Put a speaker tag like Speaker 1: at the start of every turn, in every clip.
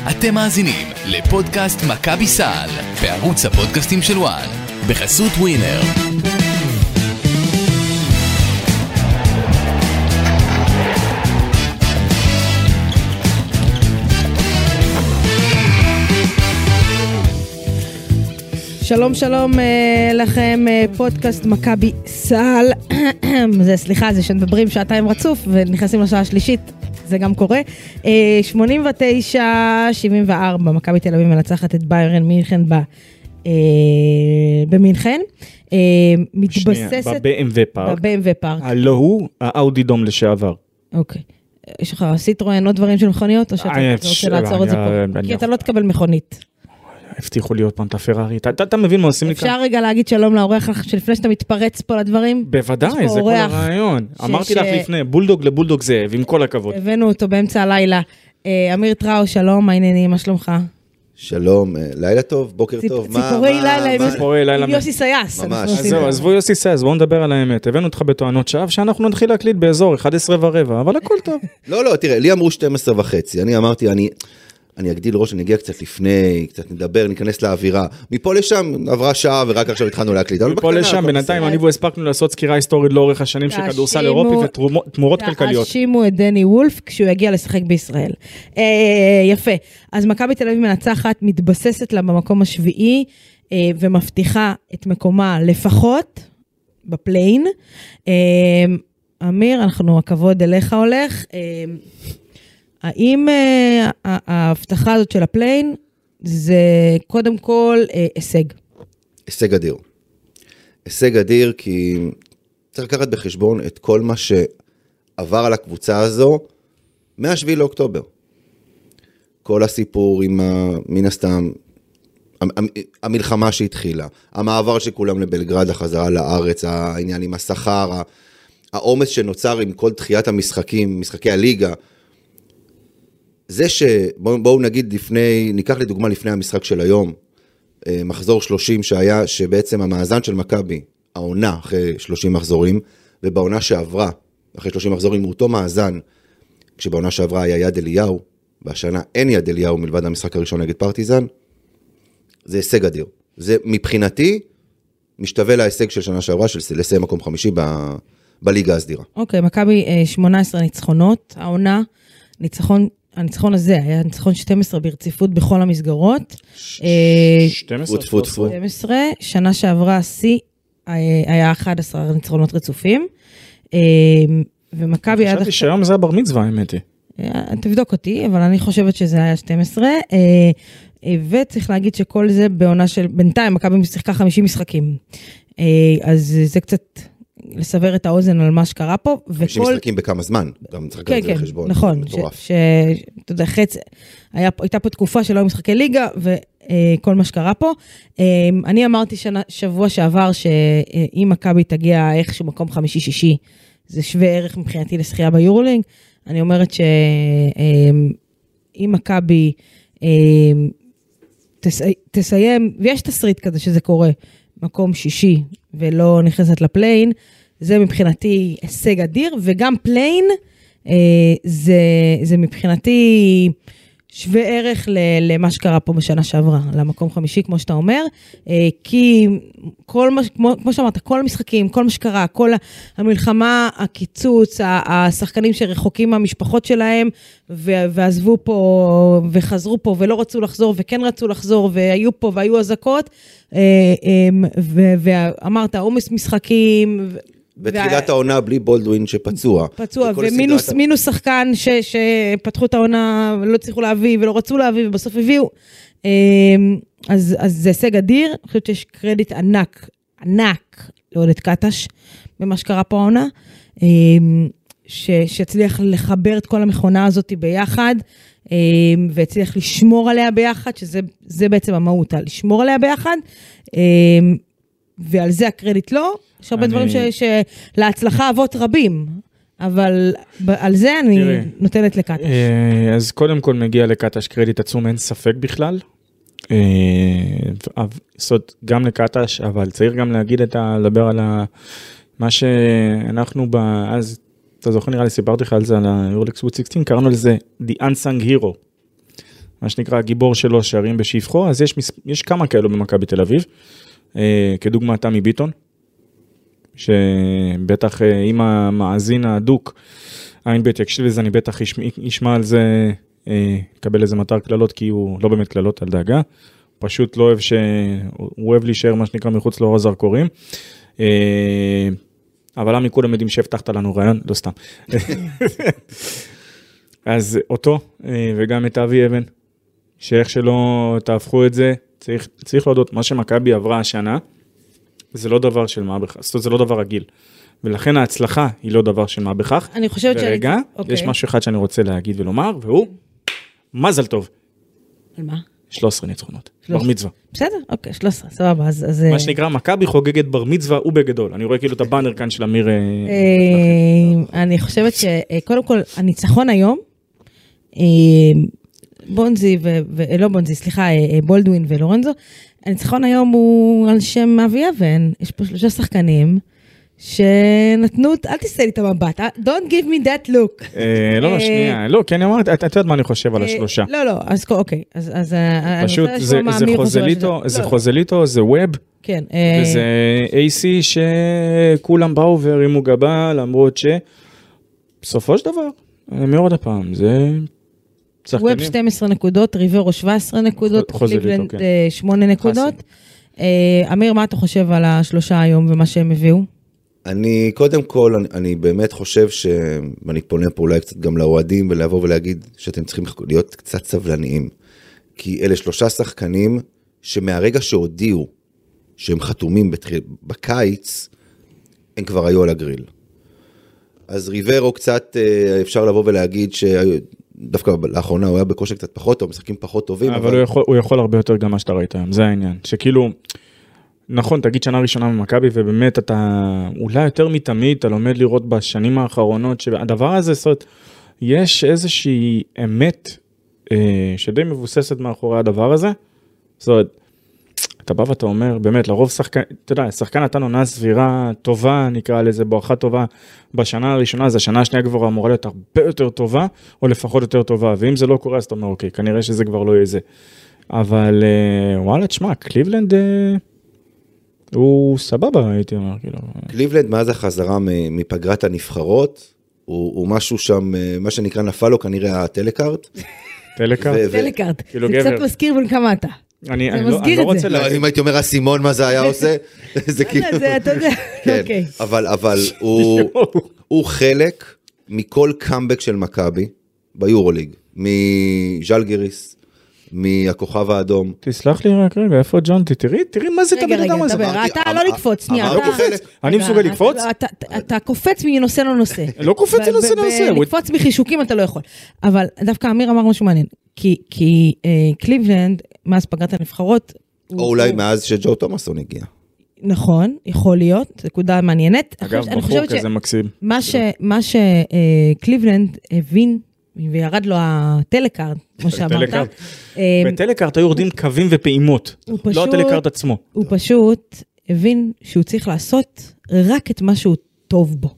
Speaker 1: אתם מאזינים לפודקאסט מכבי סל, בערוץ הפודקאסטים של וואן, בחסות ווינר.
Speaker 2: שלום שלום לכם, פודקאסט מכבי סל. סליחה, זה שמדברים שעתיים רצוף ונכנסים לשעה השלישית, זה גם קורה. 89-74, מכבי תל אביב מנצחת את ביירן מינכן במינכן. מתבססת
Speaker 3: ב-BMW פארק.
Speaker 2: ב-BMW פארק.
Speaker 3: הלא הוא האאודי דום לשעבר.
Speaker 2: אוקיי. יש לך סיטרואן עוד דברים של מכוניות, או שאתה רוצה לעצור את זה פה? כי אתה לא תקבל מכונית.
Speaker 3: הבטיחו להיות פעם את הפרארי. אתה מבין מה עושים לי כאן?
Speaker 2: אפשר רגע להגיד שלום לאורח שלפני שאתה מתפרץ פה לדברים?
Speaker 3: בוודאי, זה כל הרעיון. אמרתי לך לפני, בולדוג לבולדוג זאב, עם כל הכבוד.
Speaker 2: הבאנו אותו באמצע הלילה. אמיר טראו, שלום, מה העניינים, מה שלומך?
Speaker 4: שלום, לילה טוב, בוקר טוב.
Speaker 2: ציפורי לילה עם יוסי סייס.
Speaker 4: ממש.
Speaker 3: עזבו יוסי סייס, בואו נדבר על האמת. הבאנו אותך בטוענות שווא, שאנחנו נתחיל להקליט באזור 11:15, אבל הכל טוב.
Speaker 4: לא, תראה, לי אמרו 12:30, אני אמרתי, אני אגדיל ראש, אני אגיע קצת לפני, קצת נדבר, ניכנס לאווירה. מפה לשם עברה שעה ורק עכשיו התחלנו להקליט.
Speaker 3: מפה לשם, בינתיים אני והספקנו לעשות סקירה היסטורית לאורך השנים של כדורסל אירופי ותמורות כלכליות.
Speaker 2: תאשימו את דני וולף כשהוא יגיע לשחק בישראל. יפה. אז מכבי תל אביב מנצחת, מתבססת לה במקום השביעי, ומבטיחה את מקומה לפחות בפליין. אמיר, הכבוד אליך הולך. האם ההבטחה הזאת של הפליין זה קודם כל הישג?
Speaker 4: הישג אדיר. הישג אדיר כי צריך לקחת בחשבון את כל מה שעבר על הקבוצה הזו מה-7 לאוקטובר. כל הסיפור עם מן הסתם, המלחמה שהתחילה, המעבר שכולם לבלגרד, החזרה לארץ, העניין עם השכר, העומס שנוצר עם כל דחיית המשחקים, משחקי הליגה, זה בואו נגיד ניקח לדוגמה לפני המשחק של היום, מחזור 30 שהיה, שבעצם המאזן של מכבי, העונה אחרי 30 מחזורים, ובעונה שעברה, אחרי 30 מחזורים, הוא אותו מאזן, כשבעונה שעברה היה יד אליהו, והשנה אין יד אליהו מלבד המשחק הראשון נגד פרטיזן, זה הישג אדיר. זה מבחינתי, משתווה להישג של שנה שעברה, של לסיים מקום חמישי בליגה הסדירה.
Speaker 2: אוקיי, מכבי 18 ניצחונות, העונה, הניצחון הזה היה ניצחון 12 ברציפות בכל המסגרות. 12. שנה שעברה השיא היה 11 ניצחונות רצופים. ומכבי
Speaker 3: חשבתי שהיום זה הבר מצווה, האמת היא.
Speaker 2: תבדוק אותי, אבל אני חושבת שזה היה 12. וצריך להגיד שכל זה בעונה של, בינתיים מכבי שיחקה 50 משחקים. אז זה קצת לסבר את האוזן על מה שקרה פה.
Speaker 4: 50 משחקים בכמה זמן, גם צריך לקחת את זה לחשבון.
Speaker 2: נכון, אתה יודע, הייתה פה תקופה שלא היו משחקי ליגה, וכל מה שקרה פה. אני אמרתי שבוע שעבר, שאם מכבי תגיע איכשהו מקום 5-6, זה שווה ערך מבחינתי לשחייה ביורלינג. אני אומרת שאם מכבי תסיים, ויש תסריט כזה שזה קורה, מקום 6 ולא נכנסת לפליין, זה מבחינתי הישג אדיר, וגם פליין זה מבחינתי שווה ערך למה שקרה פה בשנה שעברה, למקום 5, כמו שאתה אומר, כי כמו שאמרת, כל המשחקים, כל מה שקרה, כל המלחמה, הקיצוץ, השחקנים שרחוקים מהמשפחות שלהם, ועזבו פה, וחזרו פה, ולא רצו לחזור, וכן רצו לחזור, והיו פה, והיו הזקות, ואמרת, עומס משחקים,
Speaker 4: בתחילת העונה בלי בולדווין שפצוע.
Speaker 2: ומינוס שחקן שפתחו את העונה ולא צריכו להביא ולא רצו להביא ובסוף הביאו. אז זה הישג אדיר. אני חושבת שיש קרדיט ענק לעודד קטש במה שקרה פה העונה. שהצליח לחבר את כל המכונה הזאת ביחד והצליח לשמור עליה ביחד, שזה בעצם המהות, לשמור עליה ביחד. ועל זה הקרדיט לא. יש הרבה דברים שלהצלחה אבות רבים, אבל על זה אני נותנת לקטש.
Speaker 3: אז קודם כל מגיע לקטש קרדיט עצום, אין ספק בכלל. גם לקטש, אבל צריך גם לדבר על מה שאנחנו אז, אתה זוכר נראה לי, סיפרתי לך על זה, על ה-Euroleague Sweet 16, קראנו לזה The Unsung Hero. מה שנקרא הגיבור שלו שערים בשפחו, אז יש כמה כאלו במכבי תל אביב, כדוגמה תמי ביטון, שבטח אם המאזין הדוק, עין בית יקשיב לזה, אני בטח ישמע על זה, יקבל איזה מטר כללות, כי הוא לא באמת כללות על דאגה, פשוט לא אוהב הוא אוהב להישאר מה שנקרא מחוץ לאור הזרקורים, אבל למה כולם יודעים שהבטחת לנו רעיון? לא סתם. אז אותו, וגם את אבי אבן, שאיך שלא תהפכו את זה, צריך להודות, מה שמכבי עברה השנה, זה לא דבר של מה בכך, זאת אומרת, זה לא דבר רגיל. ולכן ההצלחה היא לא דבר של מה בכך.
Speaker 2: אני חושבת
Speaker 3: ורגע, יש משהו אחד שאני רוצה להגיד ולומר, והוא, מזל טוב.
Speaker 2: על מה?
Speaker 3: 13 ניצחונות, בר מצווה.
Speaker 2: בסדר, אוקיי, 13, סבבה.
Speaker 3: מה שנקרא, מכבי חוגגת בר מצווה ובגדול. אני רואה כאילו את הבאנר כאן של אמיר.
Speaker 2: אני חושבת שקודם כל, הניצחון היום, בונזי לא בונזי, סליחה, בולדווין ולורנזו, הניצחון היום הוא על שם אבי אבן, יש פה 3 שחקנים, שנתנו, אל תסתכל לי את המבט, don't give me that look.
Speaker 3: לא, שנייה, לא, כי אני אומרת, אתה יודעת מה אני חושב על השלושה.
Speaker 2: לא, אז אוקיי, אז
Speaker 3: פשוט זה חוזליטו, זה ווב, וזה AC שכולם באו והרימו גבה, למרות שבסופו של דבר, אני אומר עוד הפעם, זה שחקנים.
Speaker 2: ווב 12 נקודות, ריברו 17 נקודות, קליבלנד 8 נקודות. אמיר, מה אתה חושב על השלושה היום ומה שהם הביאו?
Speaker 4: אני, קודם כל, אני באמת חושב ואני פונה פה אולי קצת גם לאוהדים, ולעבור ולהגיד שאתם צריכים להיות קצת סבלניים. כי אלה 3 שחקנים שמהרגע שהודיעו שהם חתומים בקיץ, הם כבר היו על הגריל. אז ריברו קצת אפשר לבוא ולהגיד שדווקא לאחרונה הוא היה בכושר קצת פחות טוב, משחקים פחות טובים.
Speaker 3: אבל הוא יכול הרבה יותר גם מה שאתה ראית היום, זה העניין. שכאילו, נכון, תגיד שנה ראשונה ממכבי, ובאמת אתה אולי יותר מתמיד, אתה לומד לראות בשנים האחרונות, שהדבר הזה, זאת אומרת, יש איזושהי אמת שדי מבוססת מאחורי הדבר הזה, זאת אומרת, אתה בא ואתה אומר, באמת, לרוב שחקן, אתה יודע, שחקן נתן עונה סבירה טובה, נקרא לזה, בואכה טובה, בשנה הראשונה, אז השנה השנייה כבר אמורה להיות הרבה יותר טובה, או לפחות יותר טובה, ואם זה לא קורה, אז אתה אומר, אוקיי, כנראה שזה כבר לא יהיה זה. אבל, וואלה, תשמע, קליבלנד, הוא סבבה, הייתי אומר, כאילו.
Speaker 4: קליבלנד, מאז החזרה מפגרת הנבחרות, הוא משהו שם, מה שנקרא נפל לו, כנראה הטלקארט.
Speaker 3: טלקארט?
Speaker 2: טלקארט. זה קצת מזכיר בין כמה אתה.
Speaker 3: אני לא רוצה להגיד.
Speaker 4: אם הייתי אומר הסימון מה זה היה עושה, זה כאילו...
Speaker 2: אתה יודע, אוקיי.
Speaker 4: אבל הוא חלק מכל קאמבק של מכבי ביורוליג, מז'לגיריס, מהכוכב האדום.
Speaker 3: תסלח לי רק רגע, איפה ג'ונטי? תראי מה זה תמיד אדם הזה.
Speaker 2: רגע, אתה לא לקפוץ, שנייה.
Speaker 3: אני מסוגל לקפוץ?
Speaker 2: אתה קופץ מנושא לנושא.
Speaker 3: לא קופץ מנושא לנושא.
Speaker 2: לקפוץ מחישוקים אתה לא יכול. אבל דווקא אמיר אמר משהו מעניין, כי קליבלנד, מאז פגרת הנבחרות...
Speaker 4: או אולי מאז שג'ו תומאסון הגיע.
Speaker 2: נכון, יכול להיות, נקודה מעניינת.
Speaker 3: אגב, בחור כזה מקסים.
Speaker 2: מה שקליבלנד הבין, וירד לו הטלקארט, כמו שאמרת.
Speaker 3: בטלקארט היו יורדים קווים ופעימות, לא הטלקארט עצמו.
Speaker 2: הוא פשוט הבין שהוא צריך לעשות רק את מה שהוא טוב בו.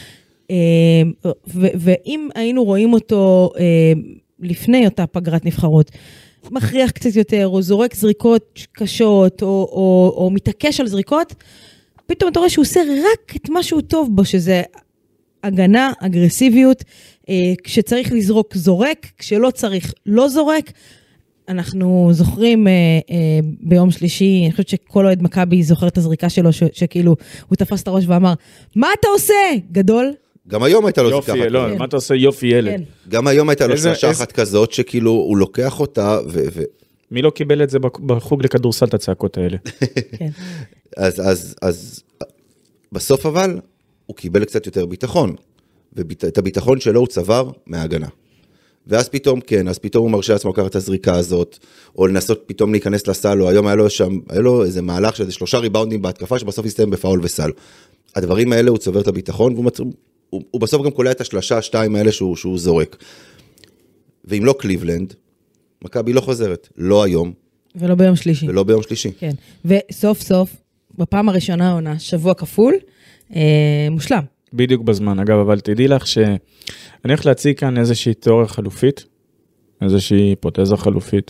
Speaker 2: ואם היינו רואים אותו לפני אותה פגרת נבחרות, מכריח קצת יותר, או זורק זריקות קשות, או מתעקש על זריקות, פתאום אתה רואה שהוא עושה רק את מה שהוא טוב בו, שזה הגנה, אגרסיביות, כשצריך לזרוק זורק, כשלא צריך לא זורק. אנחנו זוכרים ביום שלישי, אני חושבת שכל אוהד מכבי זוכר את הזריקה שלו, שכאילו הוא תפס את הראש ואמר, מה אתה עושה? גדול.
Speaker 4: גם היום הייתה לו
Speaker 3: זריקה אחת. לא, מה אתה עושה? יופי ילד.
Speaker 4: גם היום הייתה לו שלושה אחת כזאת, שכאילו הוא לוקח אותה
Speaker 3: מי לא קיבל את זה בחוג לכדורסל, את הצעקות האלה?
Speaker 2: כן.
Speaker 4: אז בסוף אבל, הוא קיבל קצת יותר ביטחון, ואת הביטחון שלו הוא צבר מההגנה. ואז פתאום, כן, אז פתאום הוא מרשה לעצמו לקחת את הזריקה הזאת, או לנסות פתאום להיכנס לסל, או היום היה לו איזה מהלך של 3 ריבאונדים בהתקפה, שבסוף הסתיים בפאול וסל. הדברים האלה הוא צובר את הביטחון, הוא בסוף גם קולע את השלושה, 2 האלה שהוא זורק. ואם לא קליבלנד, מכבי לא חוזרת, לא היום.
Speaker 2: ולא ביום שלישי.
Speaker 4: ולא ביום שלישי.
Speaker 2: כן, וסוף סוף, בפעם הראשונה העונה, שבוע כפול, מושלם.
Speaker 3: בדיוק בזמן, אגב, אבל תדעי לך שאני הולך להציג כאן איזושהי תיאוריה חלופית, איזושהי היפותזה חלופית,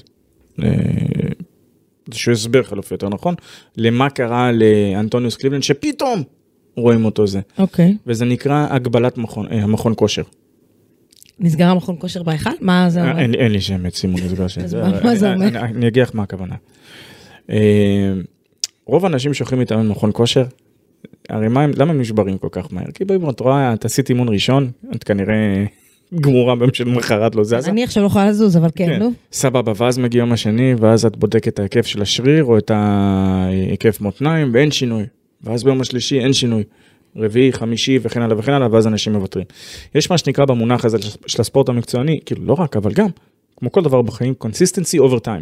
Speaker 3: איזשהו הסבר חלופי יותר נכון, למה קרה לאנטוניוס קליבלנד, שפתאום רואים אותו זה.
Speaker 2: אוקיי.
Speaker 3: וזה נקרא הגבלת המכון כושר.
Speaker 2: נסגר המכון כושר בהיכל? מה זה אומר?
Speaker 3: אין לי שם, סימון נסגר שם.
Speaker 2: אז מה זה אומר?
Speaker 3: אני אגיד לך מה הכוונה. רוב האנשים שהולכים להתאמן במכון כושר, הרי למה הם נשברים כל כך מהר? כי בואי, את רואה, את עשית אימון ראשון, את כנראה גמורה במשל מחרת לא זזה.
Speaker 2: אני עכשיו לא יכולה לזוז, אבל כן, נו.
Speaker 3: סבבה, ואז מגיע יום השני, ואז את בודקת את ההיקף של השריר, או את ההיקף מותניים, ואין שינוי. ואז ביום השלישי אין שינוי. רביעי, חמישי וכן הלאה וכן הלאה, ואז אנשים מבטרים. יש מה שנקרא במונח הזה של הספורט המקצועני, כאילו לא רק, אבל גם, כמו כל דבר בחיים, consistency over time.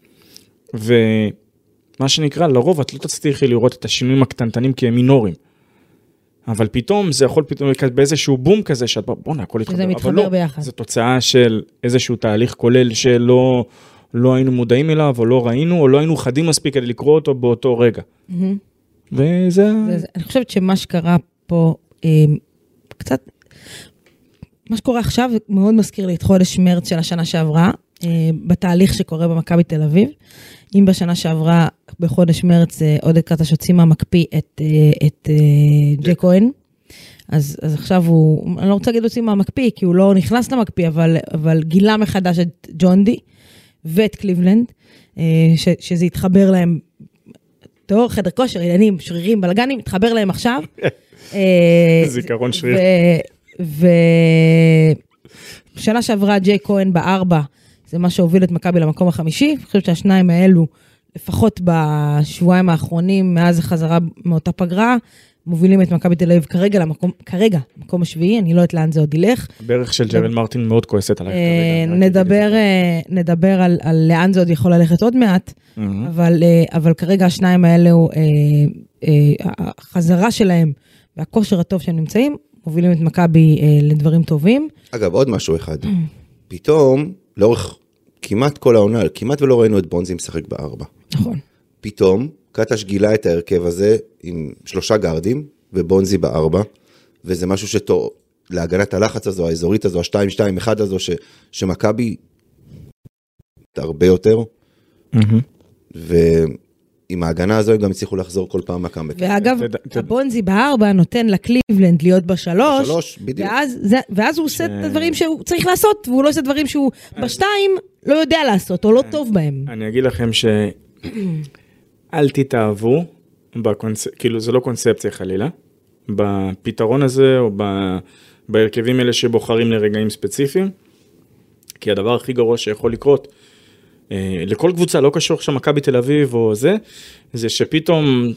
Speaker 3: ומה שנקרא, לרוב את לא תצליחי לראות את השינויים הקטנטנים כי הם מינוריים. אבל פתאום זה יכול פתאום באיזשהו בום כזה, שאת בוא'נה, הכל יתחבר.
Speaker 2: זה מתחבר ביחד.
Speaker 3: זו תוצאה של איזשהו תהליך כולל שלא היינו מודעים אליו, או לא ראינו, או לא היינו חדים מספיק כדי לקרוא אותו באותו רגע. וזה...
Speaker 2: אני חושבת שמה שקרה פה, קצת, מה שקורה עכשיו, מאוד מזכיר לי את חודש מרץ של השנה שעברה, בתהליך שקורה במכבי תל אביב. אם בשנה שעברה, בחודש מרץ, עודד קטש הוציא מהמקפיא את ג'ק כהן, אז עכשיו הוא, אני לא רוצה להגיד הוציא מהמקפיא, כי הוא לא נכנס למקפיא, אבל גילה מחדש את ג'ון די, ואת קליבלנד, שזה יתחבר להם, תיאור, חדר כושר, עניינים, שרירים, בלגנים, יתחבר להם עכשיו.
Speaker 3: זיכרון שריר.
Speaker 2: ושנה שעברה ג'ק כהן בארבע, זה מה שהוביל את מכבי למקום החמישי, אני חושבת שהשניים האלו, לפחות בשבועיים האחרונים, מאז החזרה מאותה פגרה, מובילים את מכבי תל אביב כרגע, מקום השביעי, אני לא יודעת לאן זה עוד ילך.
Speaker 3: בערך של ג'רל מרטין מאוד כועסת עליי.
Speaker 2: נדבר על לאן זה עוד יכול ללכת עוד מעט, אבל כרגע השניים האלו, החזרה שלהם, והכושר הטוב שהם נמצאים, מובילים את מכבי לדברים טובים.
Speaker 4: אגב, עוד משהו אחד. פתאום, לאורך כמעט כל העונה, כמעט ולא ראינו את בונזי משחק בארבע.
Speaker 2: נכון.
Speaker 4: פתאום, קטש גילה את ההרכב הזה עם 3 גארדים, ובונזי בארבע, וזה משהו שטוב, להגנת הלחץ הזו, האזורית הזו, ה-2-2-1 הזו, שמכבי הרבה יותר, ועם ההגנה הזו הם גם הצליחו לחזור כל פעם מהקאמבק.
Speaker 2: ואגב, הבונזי בארבע נותן לקליבלנד להיות בשלוש, ואז הוא עושה את הדברים שהוא צריך לעשות, והוא לא עושה דברים שהוא בשתיים לא יודע לעשות, או לא טוב בהם.
Speaker 3: אני אגיד לכם אל תתאהבו, כאילו זה לא קונספציה חלילה, בפתרון הזה או בהרכבים האלה שבוחרים לרגעים ספציפיים, כי הדבר הכי גרוע שיכול לקרות, לכל קבוצה, לא קשור עכשיו מכבי תל אביב או זה שפתאום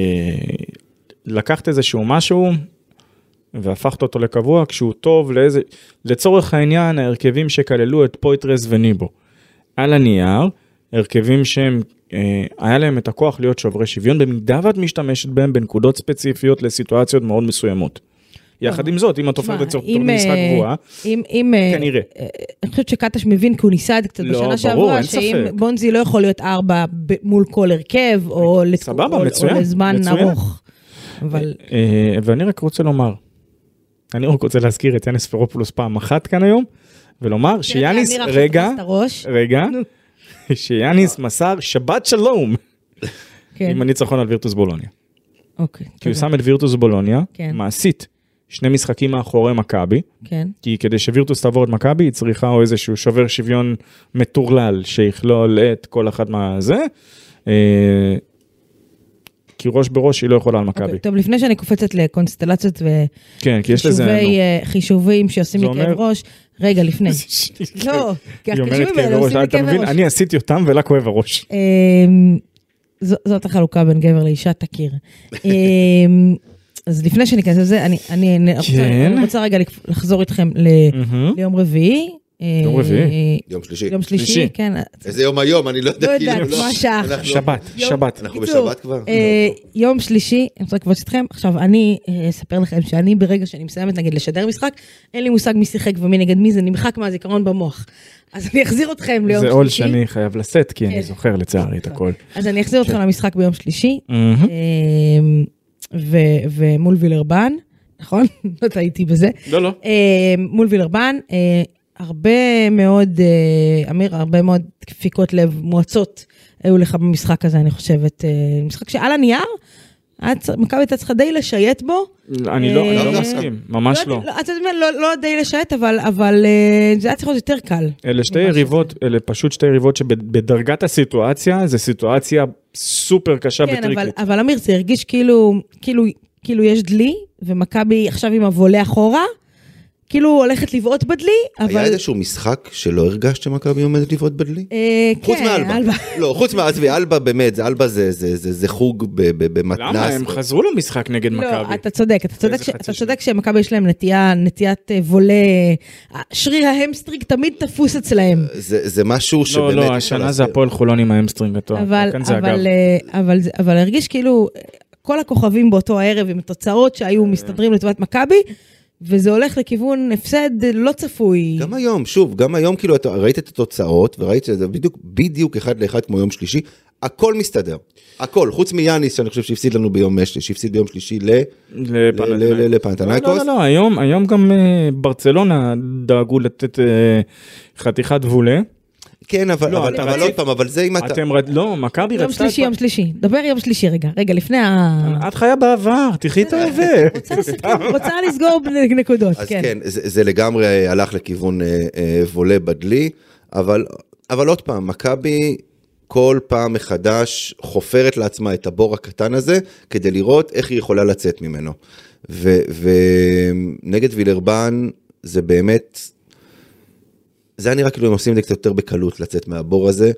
Speaker 3: לקחת איזשהו משהו והפכת אותו לקבוע, כשהוא טוב לצורך העניין, ההרכבים שכללו את פויטרס וניבו. על הנייר, הרכבים שהם היה להם את הכוח להיות שוברי שוויון, במידה ואת משתמשת בהם בנקודות ספציפיות לסיטואציות מאוד מסוימות. יחד עם זאת, אם את הופכת לצורך משחק גבוהה, כנראה.
Speaker 2: אני חושבת שקטש מבין, כי הוא ניסה את זה קצת בשנה שעברה, שאם בונזי לא יכול להיות 4 מול כל הרכב, או לזמן ארוך.
Speaker 3: ואני רק רוצה לומר, אני רק רוצה להזכיר את יאניס פרופולוס פעם אחת כאן היום, ולומר שיאניס, רגע, שיאניס מסר שבת שלום, עם הניצחון על וירטוס בולוניה. כי הוא שם את וירטוס בולוניה, מעשית, 2 משחקים מאחורי מכבי, כי כדי שווירטוס תעבור את מכבי, היא צריכה או איזשהו שובר שוויון מטורלל, שיכלול את כל אחד מהזה, כי ראש בראש היא לא יכולה על מכבי.
Speaker 2: טוב, לפני שאני קופצת לקונסטלציות וחישובים שעושים לי כאב ראש, רגע, לפני. לא, כי החישובים האלה עושים לי כאב ראש.
Speaker 3: אני עשיתי אותם ולה כואב הראש.
Speaker 2: זאת החלוקה בין גבר לאישה, תכיר. אז לפני שאני אכנס לזה, אני רוצה רגע לחזור איתכם ליום רביעי.
Speaker 3: יום רביעי?
Speaker 4: יום
Speaker 2: שלישי, כן.
Speaker 4: איזה יום היום? אני לא יודע.
Speaker 2: לא יודעת, מה השעה?
Speaker 3: שבת.
Speaker 4: אנחנו בשבת כבר?
Speaker 2: יום שלישי, אני רוצה לקבוץ אתכם. עכשיו, אני אספר לכם שאני ברגע שאני מסיימת, נגיד, לשדר משחק, אין לי מושג מי שיחק ומי נגד מי, זה נמחק מהזיכרון במוח. אז אני אחזיר אתכם ליום שלישי.
Speaker 3: זה עול שאני חייב לשאת, כי אני זוכר לצערי את הכל.
Speaker 2: אז אני אחזיר אתכם למשחק ביום שלישי. ומול וילרבן, נכון? לא טעיתי בזה.
Speaker 3: לא.
Speaker 2: מול וילרבן, הרבה מאוד, אמיר, הרבה מאוד דפיקות לב מועצות היו לך במשחק הזה, אני חושבת. משחק שעל הנייר, מכבי הייתה צריכה די לשייט בו.
Speaker 3: אני לא מסכים, ממש לא.
Speaker 2: אתה יודע, לא די לשייט, אבל זה היה צריך להיות יותר קל.
Speaker 3: אלה שתי יריבות, אלה פשוט שתי יריבות שבדרגת הסיטואציה, זה סיטואציה סופר קשה וטריקית.
Speaker 2: כן, אבל אמיר, זה הרגיש כאילו יש דלי, ומכבי עכשיו עם הוולה אחורה, כאילו הולכת לבעוט בדלי, אבל...
Speaker 4: היה איזשהו משחק שלא הרגשת שמכבי עומדת לבעוט בדלי? חוץ
Speaker 2: כן,
Speaker 4: מאלבה. לא, חוץ מאלבה, אלבה באמת, אלבה זה חוג במתנס.
Speaker 3: למה? הם חזרו למשחק נגד מכבי.
Speaker 2: לא, אתה צודק שמכבי יש להם נטיית וולה, שריר ההמסטרינג תמיד תפוס אצלהם.
Speaker 4: זה משהו שבאמת...
Speaker 3: לא, השנה זה הפועל חולון עם ההמסטרינג התואר.
Speaker 2: אבל הרגיש כאילו, כל הכוכבים באותו הערב עם התוצאות שהיו מסתדרים לטובת מכבי, וזה הולך לכיוון הפסד לא צפוי.
Speaker 4: גם היום כאילו ראית את התוצאות, וראית שזה בדיוק אחד לאחד כמו יום שלישי, הכל מסתדר. הכל, חוץ מיאניס, שאני חושב שהפסיד לנו שהפסיד ביום שלישי לפנתנייקוס.
Speaker 3: לא, היום גם ברצלונה דאגו לתת חתיכת וולה.
Speaker 4: כן, אבל עוד פעם, אבל זה אם אתה...
Speaker 3: לא, מכבי רצתה...
Speaker 2: יום שלישי, דבר יום שלישי רגע, לפני
Speaker 3: את חיה בעבר, תחי את ההווה.
Speaker 2: רוצה לסגור נקודות,
Speaker 4: אז
Speaker 2: כן.
Speaker 4: כן, זה לגמרי הלך לכיוון וולה בדלי, אבל עוד פעם, מכבי כל פעם מחדש חופרת לעצמה את הבור הקטן הזה, כדי לראות איך היא יכולה לצאת ממנו. ונגד וילרבן זה באמת... זה היה נראה כאילו הם עושים את זה קצת יותר בקלות לצאת מהבור הזה,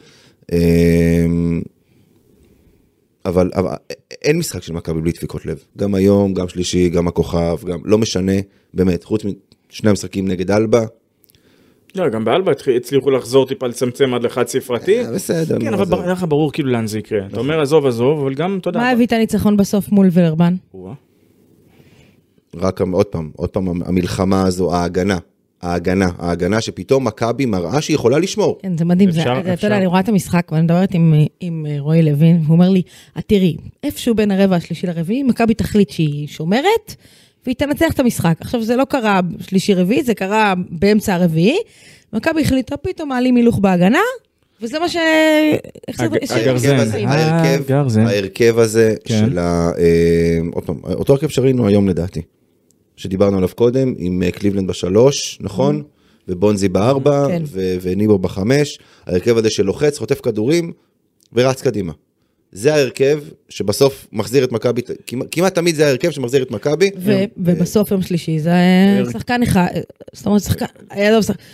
Speaker 4: אבל אין משחק של מכבי בלי דפיקות לב. גם היום, גם שלישי, גם הכוכב, גם לא משנה, באמת, חוץ משני המשחקים נגד אלבה.
Speaker 3: לא, גם באלבה הצליחו לחזור טיפה לצמצם עד לחד ספרתי.
Speaker 4: בסדר.
Speaker 3: כן, אבל לך ברור כאילו לאן זה יקרה. אתה אומר עזוב, אבל גם תודה.
Speaker 2: מה הביא את הניצחון בסוף מול וילרבן?
Speaker 4: רק עוד פעם, המלחמה הזו, ההגנה שפתאום מכבי מראה שהיא יכולה לשמור.
Speaker 2: כן, זה מדהים, אתה יודע, אני רואה את המשחק, ואני מדברת עם רועי לוין, והוא אומר לי, תראי, איפשהו בין הרבע השלישי לרביעי, מכבי תחליט שהיא שומרת, והיא תנצח את המשחק. עכשיו, זה לא קרה שלישי רביעי, זה קרה באמצע הרביעי, מכבי החליטה פתאום מעלים הילוך בהגנה, וזה מה ש...
Speaker 4: ההרכב הזה של אותו הרכב שראינו היום לדעתי. שדיברנו עליו קודם, עם קליבלנד בשלוש, נכון? ובונזי בארבע, וניבור בחמש, ההרכב הזה שלוחץ, חוטף כדורים, ורץ קדימה. זה ההרכב שבסוף מחזיר את מכבי, כמעט תמיד זה ההרכב שמחזיר את מכבי.
Speaker 2: ובסוף יום שלישי, זה שחקן אחד, זאת אומרת, שחקן, היה לו שחקן,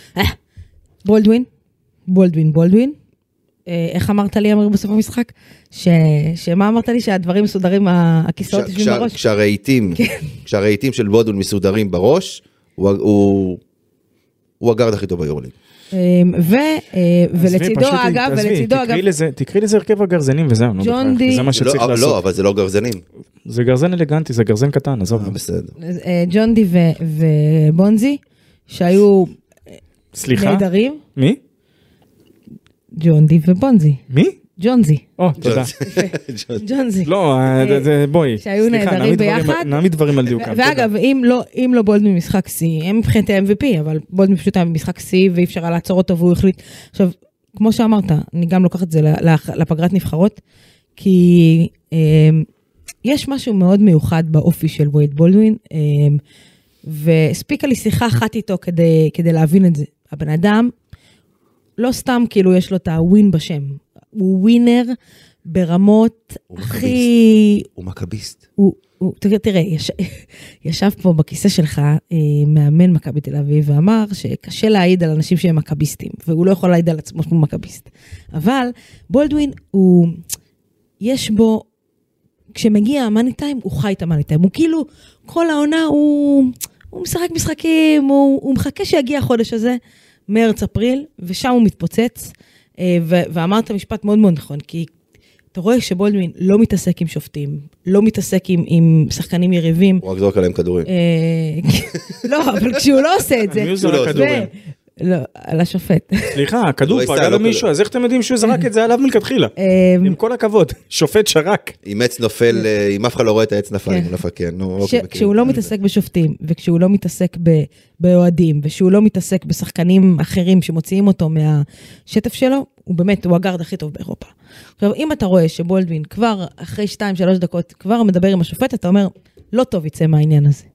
Speaker 2: בולדווין, איך אמרת לי, אמר בסוף המשחק? שמה אמרת לי? שהדברים מסודרים, הכיסאות יושבים בראש?
Speaker 4: כשהרהיטים של בולדווין מסודרים בראש, הוא הגארד הכי טוב ביורליג.
Speaker 2: ולצידו אגב,
Speaker 3: תקראי לזה הרכב הגרזנים וזהו.
Speaker 2: ג'ון די.
Speaker 3: זה מה שצריך לעשות.
Speaker 4: לא, אבל זה לא גרזנים.
Speaker 3: זה גרזן אלגנטי, זה גרזן קטן, עזוב.
Speaker 4: בסדר.
Speaker 2: ג'ון די ובונזי, שהיו נהדרים.
Speaker 3: מי?
Speaker 2: ג'ונדי ובונזי.
Speaker 3: מי?
Speaker 2: ג'ונזי.
Speaker 3: תודה.
Speaker 2: ג'ונזי.
Speaker 3: לא, בואי.
Speaker 2: שהיו נהדרים ביחד.
Speaker 3: נעמיד דברים על דיוקם.
Speaker 2: ואגב, אם לא בולד ממשחק C, הם מבחינת ה-MVP, אבל בולד פשוט היה במשחק C, ואי אפשר היה לעצור אותו, והוא החליט. עכשיו, כמו שאמרת, אני גם לוקחת את זה לפגרת נבחרות, כי יש משהו מאוד מיוחד באופי של וייד בולדווין, והספיקה לי שיחה אחת איתו כדי להבין את זה. הבן אדם, לא סתם כאילו יש לו את הווין בשם, הוא ווינר ברמות הכי...
Speaker 4: הוא מקביסט.
Speaker 2: תראה, ישב פה בכיסא שלך מאמן מכבי תל אביב, ואמר שקשה להעיד על אנשים שהם מקביסטים, והוא לא יכול להעיד על עצמו כמו מקביסט. אבל בולדווין יש בו, כשמגיע המאני טיים, הוא חי את המאני טיים. הוא כאילו, כל העונה הוא משחק משחקים, הוא מחכה שיגיע החודש הזה, מרץ, אפריל, ושם הוא מתפוצץ, ואמרת משפט מאוד מאוד נכון, כי אתה רואה שבולדווין לא מתעסק עם שופטים, לא מתעסק עם שחקנים יריבים.
Speaker 4: הוא רק זורק עליהם כדורים.
Speaker 2: לא, אבל כשהוא לא עושה את זה, לא, על השופט.
Speaker 3: סליחה, הכדור פגע למישהו, אז איך אתם יודעים שהוא זרק את זה עליו מלכתחילה? עם כל הכבוד, שופט שרק.
Speaker 4: אם עץ נופל, אם אף אחד לא רואה את העץ נפל, אם נפל, כן.
Speaker 2: כשהוא לא מתעסק בשופטים, וכשהוא לא מתעסק באוהדים, ושהוא לא מתעסק בשחקנים אחרים שמוציאים אותו מהשטף שלו, הוא באמת, הוא הגארד הכי טוב באירופה. עכשיו, אם אתה רואה שבולדווין כבר אחרי 2-3 דקות, כבר מדבר עם השופט, אתה אומר, לא טוב יצא מהעניין הזה.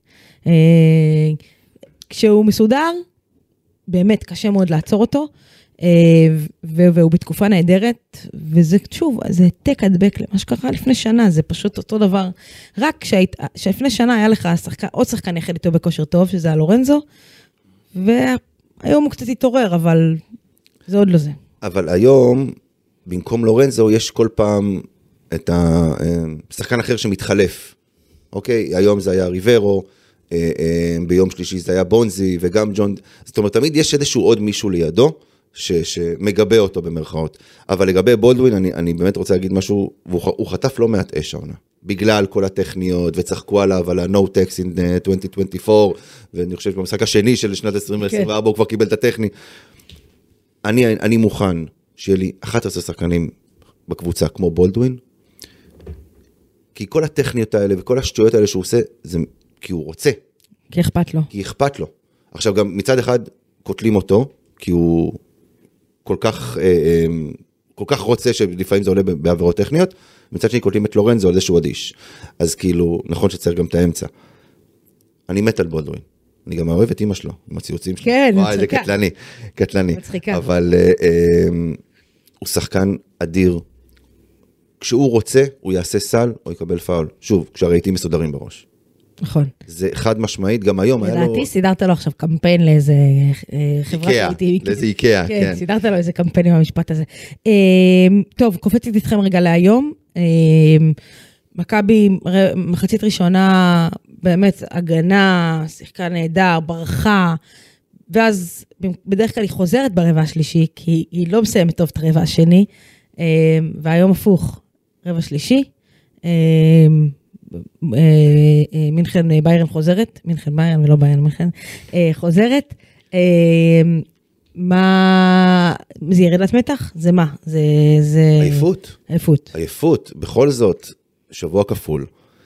Speaker 2: כשהוא מסודר, באמת קשה מאוד לעצור אותו, והוא בתקופה נהדרת, וזה שוב, זה העתק הדבק למה שקרה לפני שנה, זה פשוט אותו דבר, רק שלפני שנה היה לך עוד שחקן יחד איתו בכושר טוב, שזה היה לורנזו, והיום הוא קצת התעורר, אבל זה עוד לא זה.
Speaker 4: אבל היום, במקום לורנזו, יש כל פעם את השחקן אחר שמתחלף, אוקיי? היום זה היה ריברו, ביום שלישי זה היה בונזי וגם ג'ון, זאת אומרת, תמיד יש איזשהו עוד מישהו לידו, שמגבה אותו במרכאות. אבל לגבי בולדווין, אני באמת רוצה להגיד משהו, הוא חטף לא מעט אש העונה, בגלל כל הטכניות, וצחקו עליו על ה-No Tax in 2024, ואני חושב במשחק השני של שנת 2024, הוא כבר קיבל את הטכני. אני מוכן שיהיה לי 11 שחקנים בקבוצה כמו בולדווין, כי כל הטכניות האלה וכל השטויות האלה שהוא עושה, זה כי הוא רוצה.
Speaker 2: כי אכפת לו.
Speaker 4: כי אכפת לו. עכשיו גם מצד אחד קוטלים אותו, כי הוא כל כך רוצה שלפעמים זה עולה בעבירות טכניות, מצד שני קוטלים את לורנזו על זה שהוא אדיש. אז כאילו, נכון שצריך גם את האמצע. אני מת על בולדווין. אני גם אוהב את אמא שלו, עם הציוצים שלו.
Speaker 2: כן, מצחיקה.
Speaker 4: זה קטלני, קטלני.
Speaker 2: מצחיקה.
Speaker 4: אבל הוא שחקן אדיר. כשהוא רוצה, הוא יעשה סל או יקבל פאול. שוב, כשהרהיטים מסודרים בראש.
Speaker 2: נכון.
Speaker 4: זה חד משמעית, גם היום היה לו...
Speaker 2: לדעתי, סידרת לו עכשיו קמפיין לאיזה חברה...
Speaker 4: לאיזה איקאה, כן.
Speaker 2: כן, סידרת לו איזה קמפיין עם המשפט הזה. טוב, קופצת איתכם רגע להיום. מכבי, מחצית ראשונה, באמת הגנה, שיחקה נהדר, ברחה, ואז בדרך כלל היא חוזרת ברבע השלישי, כי היא לא מסיימת טוב את הרבע השני, והיום הפוך, רבע שלישי, מינכן ביירן חוזרת, מינכן ביירן ולא ביירן מינכן, חוזרת, מה, זה ירידת מתח? זה מה? זה...
Speaker 4: עייפות.
Speaker 2: עייפות.
Speaker 4: עייפות, בכל זאת, שבוע כפול,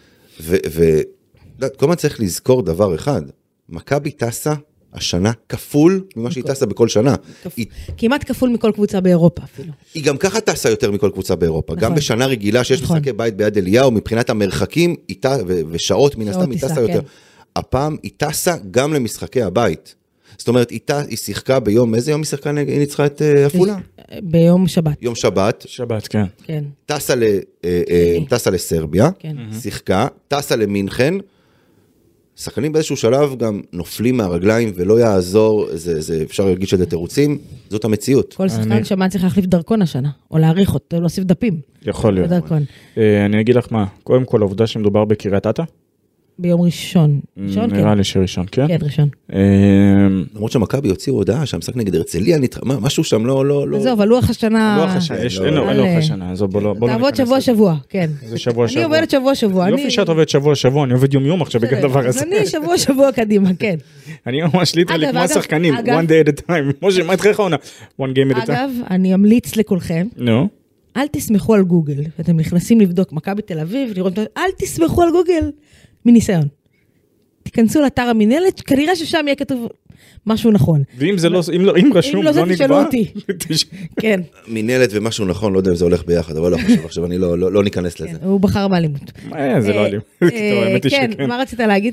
Speaker 4: כל הזמן צריך לזכור דבר אחד, מכבי טסה השנה כפול ממה שהיא טסה בכל שנה.
Speaker 2: כמעט כפול מכל קבוצה באירופה אפילו.
Speaker 4: היא גם ככה טסה יותר מכל קבוצה באירופה, גם בשנה רגילה שיש משחקי בית ביד אליהו, מבחינת המרחקים ושעות מן הסתם היא טסה יותר. הפעם היא טסה גם למשחקי הבית. זאת אומרת, היא שיחקה ביום, איזה יום היא שיחקה, היא ניצחה את אפולה?
Speaker 2: ביום שבת.
Speaker 4: יום שבת.
Speaker 3: שבת, כן.
Speaker 2: כן.
Speaker 4: טסה לסרביה, שיחקה, טסה למינכן, שחקנים באיזשהו שלב גם נופלים מהרגליים ולא יעזור, אפשר להגיד שזה תירוצים, זאת המציאות.
Speaker 2: כל שחקן שמה צריך להחליף דרכון השנה, או להעריך אותו, להוסיף דפים.
Speaker 3: יכול להיות. אני אגיד לך מה, קודם כל העובדה שמדובר בקריית אתא,
Speaker 2: ביום ראשון.
Speaker 3: נראה לי שראשון, כן?
Speaker 2: כן, ראשון.
Speaker 4: למרות שמכבי הוציאו הודעה שהמשחק נגד הרצליה, משהו שם לא...
Speaker 2: זהו, אבל לוח השנה...
Speaker 3: לוח השנה, אין לוח השנה, אז בוא לא
Speaker 2: תעבוד שבוע, כן.
Speaker 3: זה שבוע.
Speaker 2: אני עובדת שבוע.
Speaker 3: יופי שאת עובדת שבוע, אני עובד יום עכשיו בגלל דבר הזה.
Speaker 2: אז אני שבוע קדימה, כן.
Speaker 3: אני ממש ליטרלי כמו השחקנים, one day at a time. משה, מה התחילה עונה? one game at a time.
Speaker 2: אגב, אני אמליץ לכולכם.
Speaker 3: נו.
Speaker 2: אל תסמכו על גוגל. אתם נכנסים לבדוק מכבי תל אביב, לראות, אל תסמכו על גוגל מניסיון. תיכנסו לאתר המנהלת, כנראה ששם יהיה כתוב משהו נכון.
Speaker 3: ואם זה לא, אם רשום, לא נקבע.
Speaker 2: תשאלו אותי. כן.
Speaker 4: מנהלת ומשהו נכון, לא יודע אם זה הולך ביחד, אבל לא חשוב, עכשיו אני לא ניכנס לזה.
Speaker 2: הוא בחר באלימות.
Speaker 3: זה לא אלימות.
Speaker 2: כן, מה רצית להגיד?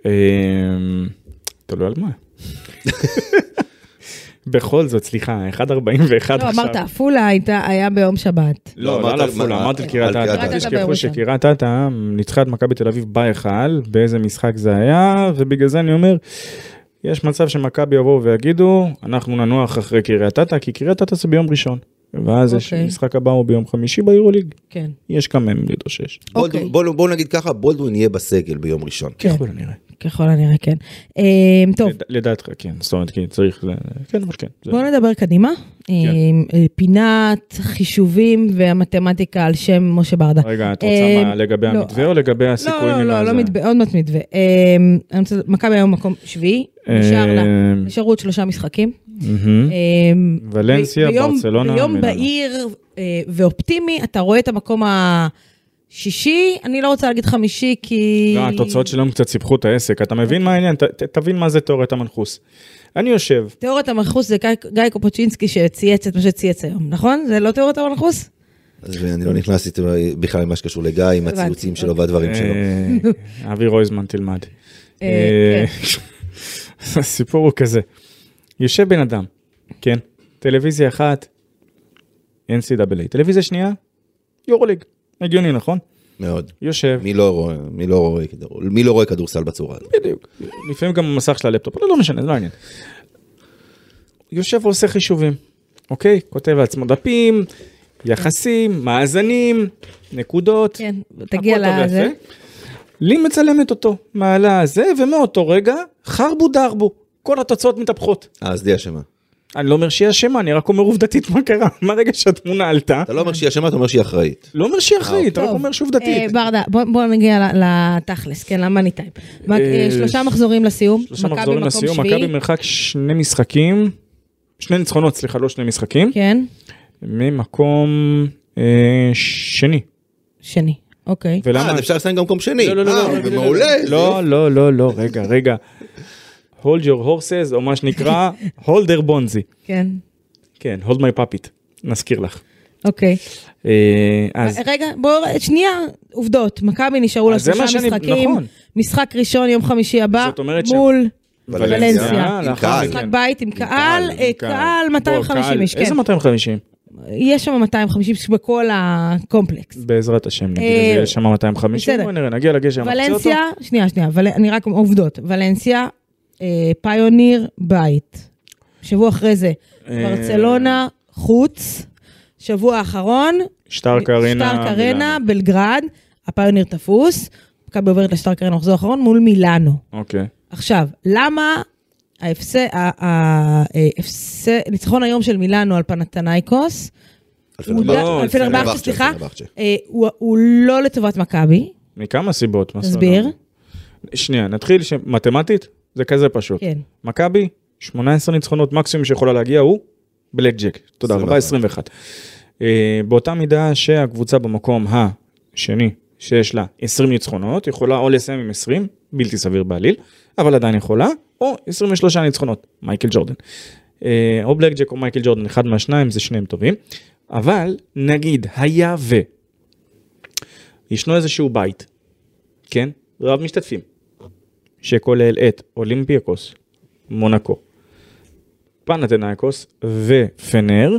Speaker 3: תלוי על מה. בכל זאת, סליחה, 1:41 עכשיו.
Speaker 2: לא, אמרת, אפולה היה ביום שבת.
Speaker 3: לא, לא אפולה, אמרתי קריית אתא. תשכחו שקריית אתא ניצחה את מכבי תל אביב בהיכל, באיזה משחק זה היה, ובגלל זה אני אומר, יש מצב שמכבי יבואו ויגידו, אנחנו ננוח אחרי קריית אתא, כי קריית אתא זה ביום ראשון. ואז יש משחק הבא הוא ביום חמישי ביורוליג.
Speaker 2: כן.
Speaker 3: יש כמה מהם להתאושש.
Speaker 4: בואו נגיד ככה, בולדווין יהיה בסגל ביום ראשון.
Speaker 3: ככל הנראה.
Speaker 2: ככל הנראה, כן. טוב.
Speaker 3: לדעתך, כן. זאת אומרת, כי צריך, כן, אבל כן.
Speaker 2: בואו נדבר קדימה. פינת חישובים והמתמטיקה על שם משה ברדה.
Speaker 3: רגע, את רוצה מה, לגבי המתווה או לגבי הסיכויים?
Speaker 2: לא, מתווה, עוד מעט מתווה. מכבי היום מקום שביעי, נשארו עוד 3 משחקים.
Speaker 3: ולנסיה, ברצלונה,
Speaker 2: ביום
Speaker 3: מילאנו.
Speaker 2: בהיר ואופטימי, אתה רואה את המקום השישי, אני לא רוצה להגיד חמישי, כי...
Speaker 3: לא, התוצאות שלנו קצת סיפחו את העסק, אתה מבין מה העניין? תבין מה זה תיאוריית המנחוס. אני יושב.
Speaker 2: תיאוריית המנחוס זה גיא קופוצ'ינסקי שצייץ את מה שצייץ היום, נכון? זה לא תיאוריית המנחוס?
Speaker 4: אז אני לא נכנסתי בכלל למה שקשור לגיא, עם הציוצים שלו והדברים שלו.
Speaker 3: אבי רויזמן תלמד. הסיפור הוא כזה. יושב בן אדם, כן? טלוויזיה אחת, NCAA. טלוויזיה שנייה, יורוליג. הגיוני, נכון?
Speaker 4: מאוד.
Speaker 3: יושב.
Speaker 4: מי לא רואה כדורסל בצורה הזאת?
Speaker 3: בדיוק. לפעמים גם המסך של הלפטופ, לא משנה, זה לא העניין. יושב ועושה חישובים, אוקיי? כותב לעצמו דפים, יחסים, מאזנים, נקודות.
Speaker 2: כן, תגיע לזה.
Speaker 3: לי מצלמת אותו, מעלה זה, ומאותו רגע, חרבו דרבו. כל התוצאות מתהפכות.
Speaker 4: אז די אשמה.
Speaker 3: אני לא אומר שהיא אשמה, אני רק אומר עובדתית מה קרה. מהרגע שהתמונה עלתה.
Speaker 4: אתה לא אומר שהיא אשמה, אתה אומר שהיא אחראית.
Speaker 3: לא אומר שהיא אחראית, אתה רק אומר שעובדתית.
Speaker 2: ברדה, בוא נגיע לתכלס, כן, למה ניתיים. 3 מחזורים לסיום.
Speaker 3: 3 מחזורים לסיום, מכבי מרחק 2 משחקים, 2 ניצחונות, סליחה, לא 2 משחקים.
Speaker 2: כן.
Speaker 3: ממקום שני.
Speaker 2: שני, אוקיי.
Speaker 4: אז אפשר לסיים גם מקום שני.
Speaker 3: לא, לא, רגע. hold your horses, או מה שנקרא, hold their bonzi.
Speaker 2: כן.
Speaker 3: כן, hold my puppet, נזכיר לך.
Speaker 2: אוקיי.
Speaker 3: אז...
Speaker 2: רגע, בואו, שנייה, עובדות. מכבי נשארו לה 3 משחקים.
Speaker 3: נכון.
Speaker 2: משחק ראשון, יום חמישי הבא, מול ולנסיה. משחק בית עם קהל, קהל 250 איש, כן.
Speaker 3: איזה 250?
Speaker 2: יש שם 250 בכל הקומפלקס.
Speaker 3: בעזרת השם, נגיד, יש שם 250, בוא נראה, נגיע לגשם.
Speaker 2: ולנסיה, שנייה, אני רק עובדות. ולנסיה, פיוניר, בית. שבוע אחרי זה, ברצלונה, חוץ. שבוע האחרון,
Speaker 3: שטארק ארנה,
Speaker 2: בלגרד, הפיוניר תפוס, מכבי עוברת לשטארק ארנה מחזור האחרון, מול מילאנו.
Speaker 3: אוקיי.
Speaker 2: עכשיו, למה ניצחון היום של מילאנו על פנתנייקוס, פנרבחצ'ה, סליחה, הוא לא לטובת מכבי.
Speaker 3: מכמה סיבות.
Speaker 2: תסביר.
Speaker 3: שנייה, נתחיל מתמטית, זה כזה פשוט.
Speaker 2: כן.
Speaker 3: מכבי, 18 ניצחונות מקסימום שיכולה להגיע הוא בלק ג'ק. תודה רבה, 21. באותה מידה שהקבוצה במקום השני, שיש לה 20 ניצחונות, יכולה או לסיים עם 20, בלתי סביר בעליל, אבל עדיין יכולה, או 23 ניצחונות, מייקל ג'ורדן. או בלק ג'ק או מייקל ג'ורדן, אחד מהשניים, זה שניהם טובים. אבל נגיד, היה ישנו איזשהו בית, כן? רב משתתפים, שכולל את אולימפיאקוס, מונקו, פנתנייקוס ופנר.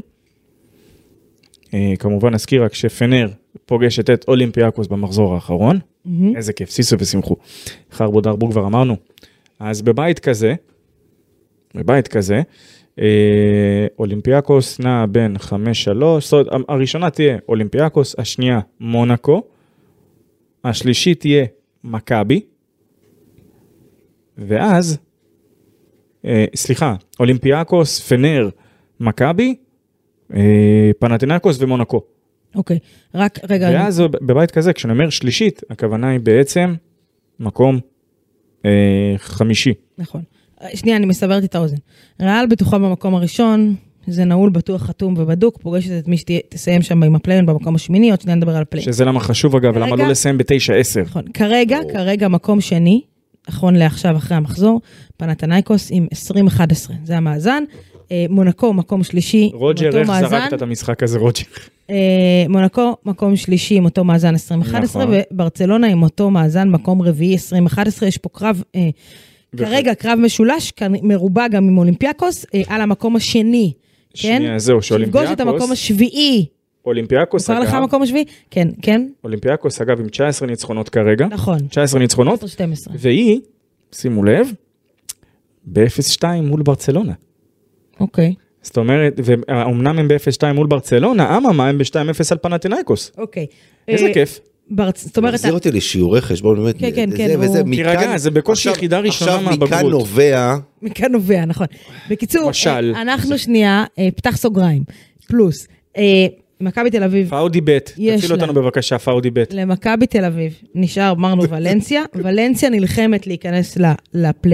Speaker 3: כמובן נזכיר רק שפנר פוגשת את אולימפיאקוס במחזור האחרון. איזה כיף, סיסו ושמחו. חרבו דרבו כבר אמרנו. אז בבית כזה, אולימפיאקוס נע בין 5-3, זאת אומרת, הראשונה תהיה אולימפיאקוס, השנייה מונקו, השלישית תהיה מכבי, ואז, אולימפיאקוס, פנר, מכבי, פנתנייקוס ומונקו.
Speaker 2: אוקיי, רק רגע.
Speaker 3: ואז בבית כזה, כשאני אומר שלישית, הכוונה היא בעצם מקום חמישי.
Speaker 2: נכון. שנייה, אני מסברת את האוזן. ריאל בטוחה במקום הראשון, זה נעול, בטוח, חתום ובדוק, פוגשת את מי שתסיים שם עם הפליין במקום השמיני, עוד שניה נדבר על פליין.
Speaker 3: שזה למה חשוב אגב, ולמה לא לסיים ב-9-10.
Speaker 2: נכון. כרגע מקום שני, אחרון לעכשיו אחרי המחזור, פנתנייקוס עם 20-11, זה המאזן. מונקו, מקום שלישי,
Speaker 3: רוג'ר, איך זרקת את המשחק הזה, רוג'ר?
Speaker 2: מונקו, מקום שלישי עם אותו מאזן 20-11, וברצלונה עם אותו מאזן, מקום רביעי 20-11, יש פה קרב, כרגע קרב משולש, מרובה גם עם אולימפיאקוס, על המקום השני, כן?
Speaker 3: שנייה, זהו, שאולימפיאקוס...
Speaker 2: שפגוש את המקום השביעי.
Speaker 3: אולימפיאקוס, אגב...
Speaker 2: לך המקום השביעי? כן, כן.
Speaker 3: אולימפיאקוס, אגב, עם 19 ניצחונות כרגע.
Speaker 2: נכון.
Speaker 3: 19 ניצחונות.
Speaker 2: 12.
Speaker 3: והיא, שימו לב, ב-0-2 מול ברצלונה.
Speaker 2: אוקיי.
Speaker 3: זאת אומרת, ואומנם הם ב-0-2 מול ברצלונה, אממה הם ב-2-0 על פנתנייקוס.
Speaker 2: אוקיי.
Speaker 3: איזה כיף.
Speaker 2: זאת אומרת...
Speaker 4: מחזיר אותי לשיעורי חשבון, באמת.
Speaker 2: כן, כן, כן.
Speaker 3: כי רגע, זה בקושי יחידה ראשונה מהבגרות.
Speaker 4: עכשיו
Speaker 2: מכאן נובע, נכון. בקיצור, אנחנו שנייה, פתח סוגריים, פלוס, מכבי תל אביב.
Speaker 3: פאודי בית, תציל אותנו בבקשה, פאודי בית.
Speaker 2: למכבי תל אביב, נשאר, אמרנו ולנסיה, ולנסיה נלחמת להיכנס לפליין,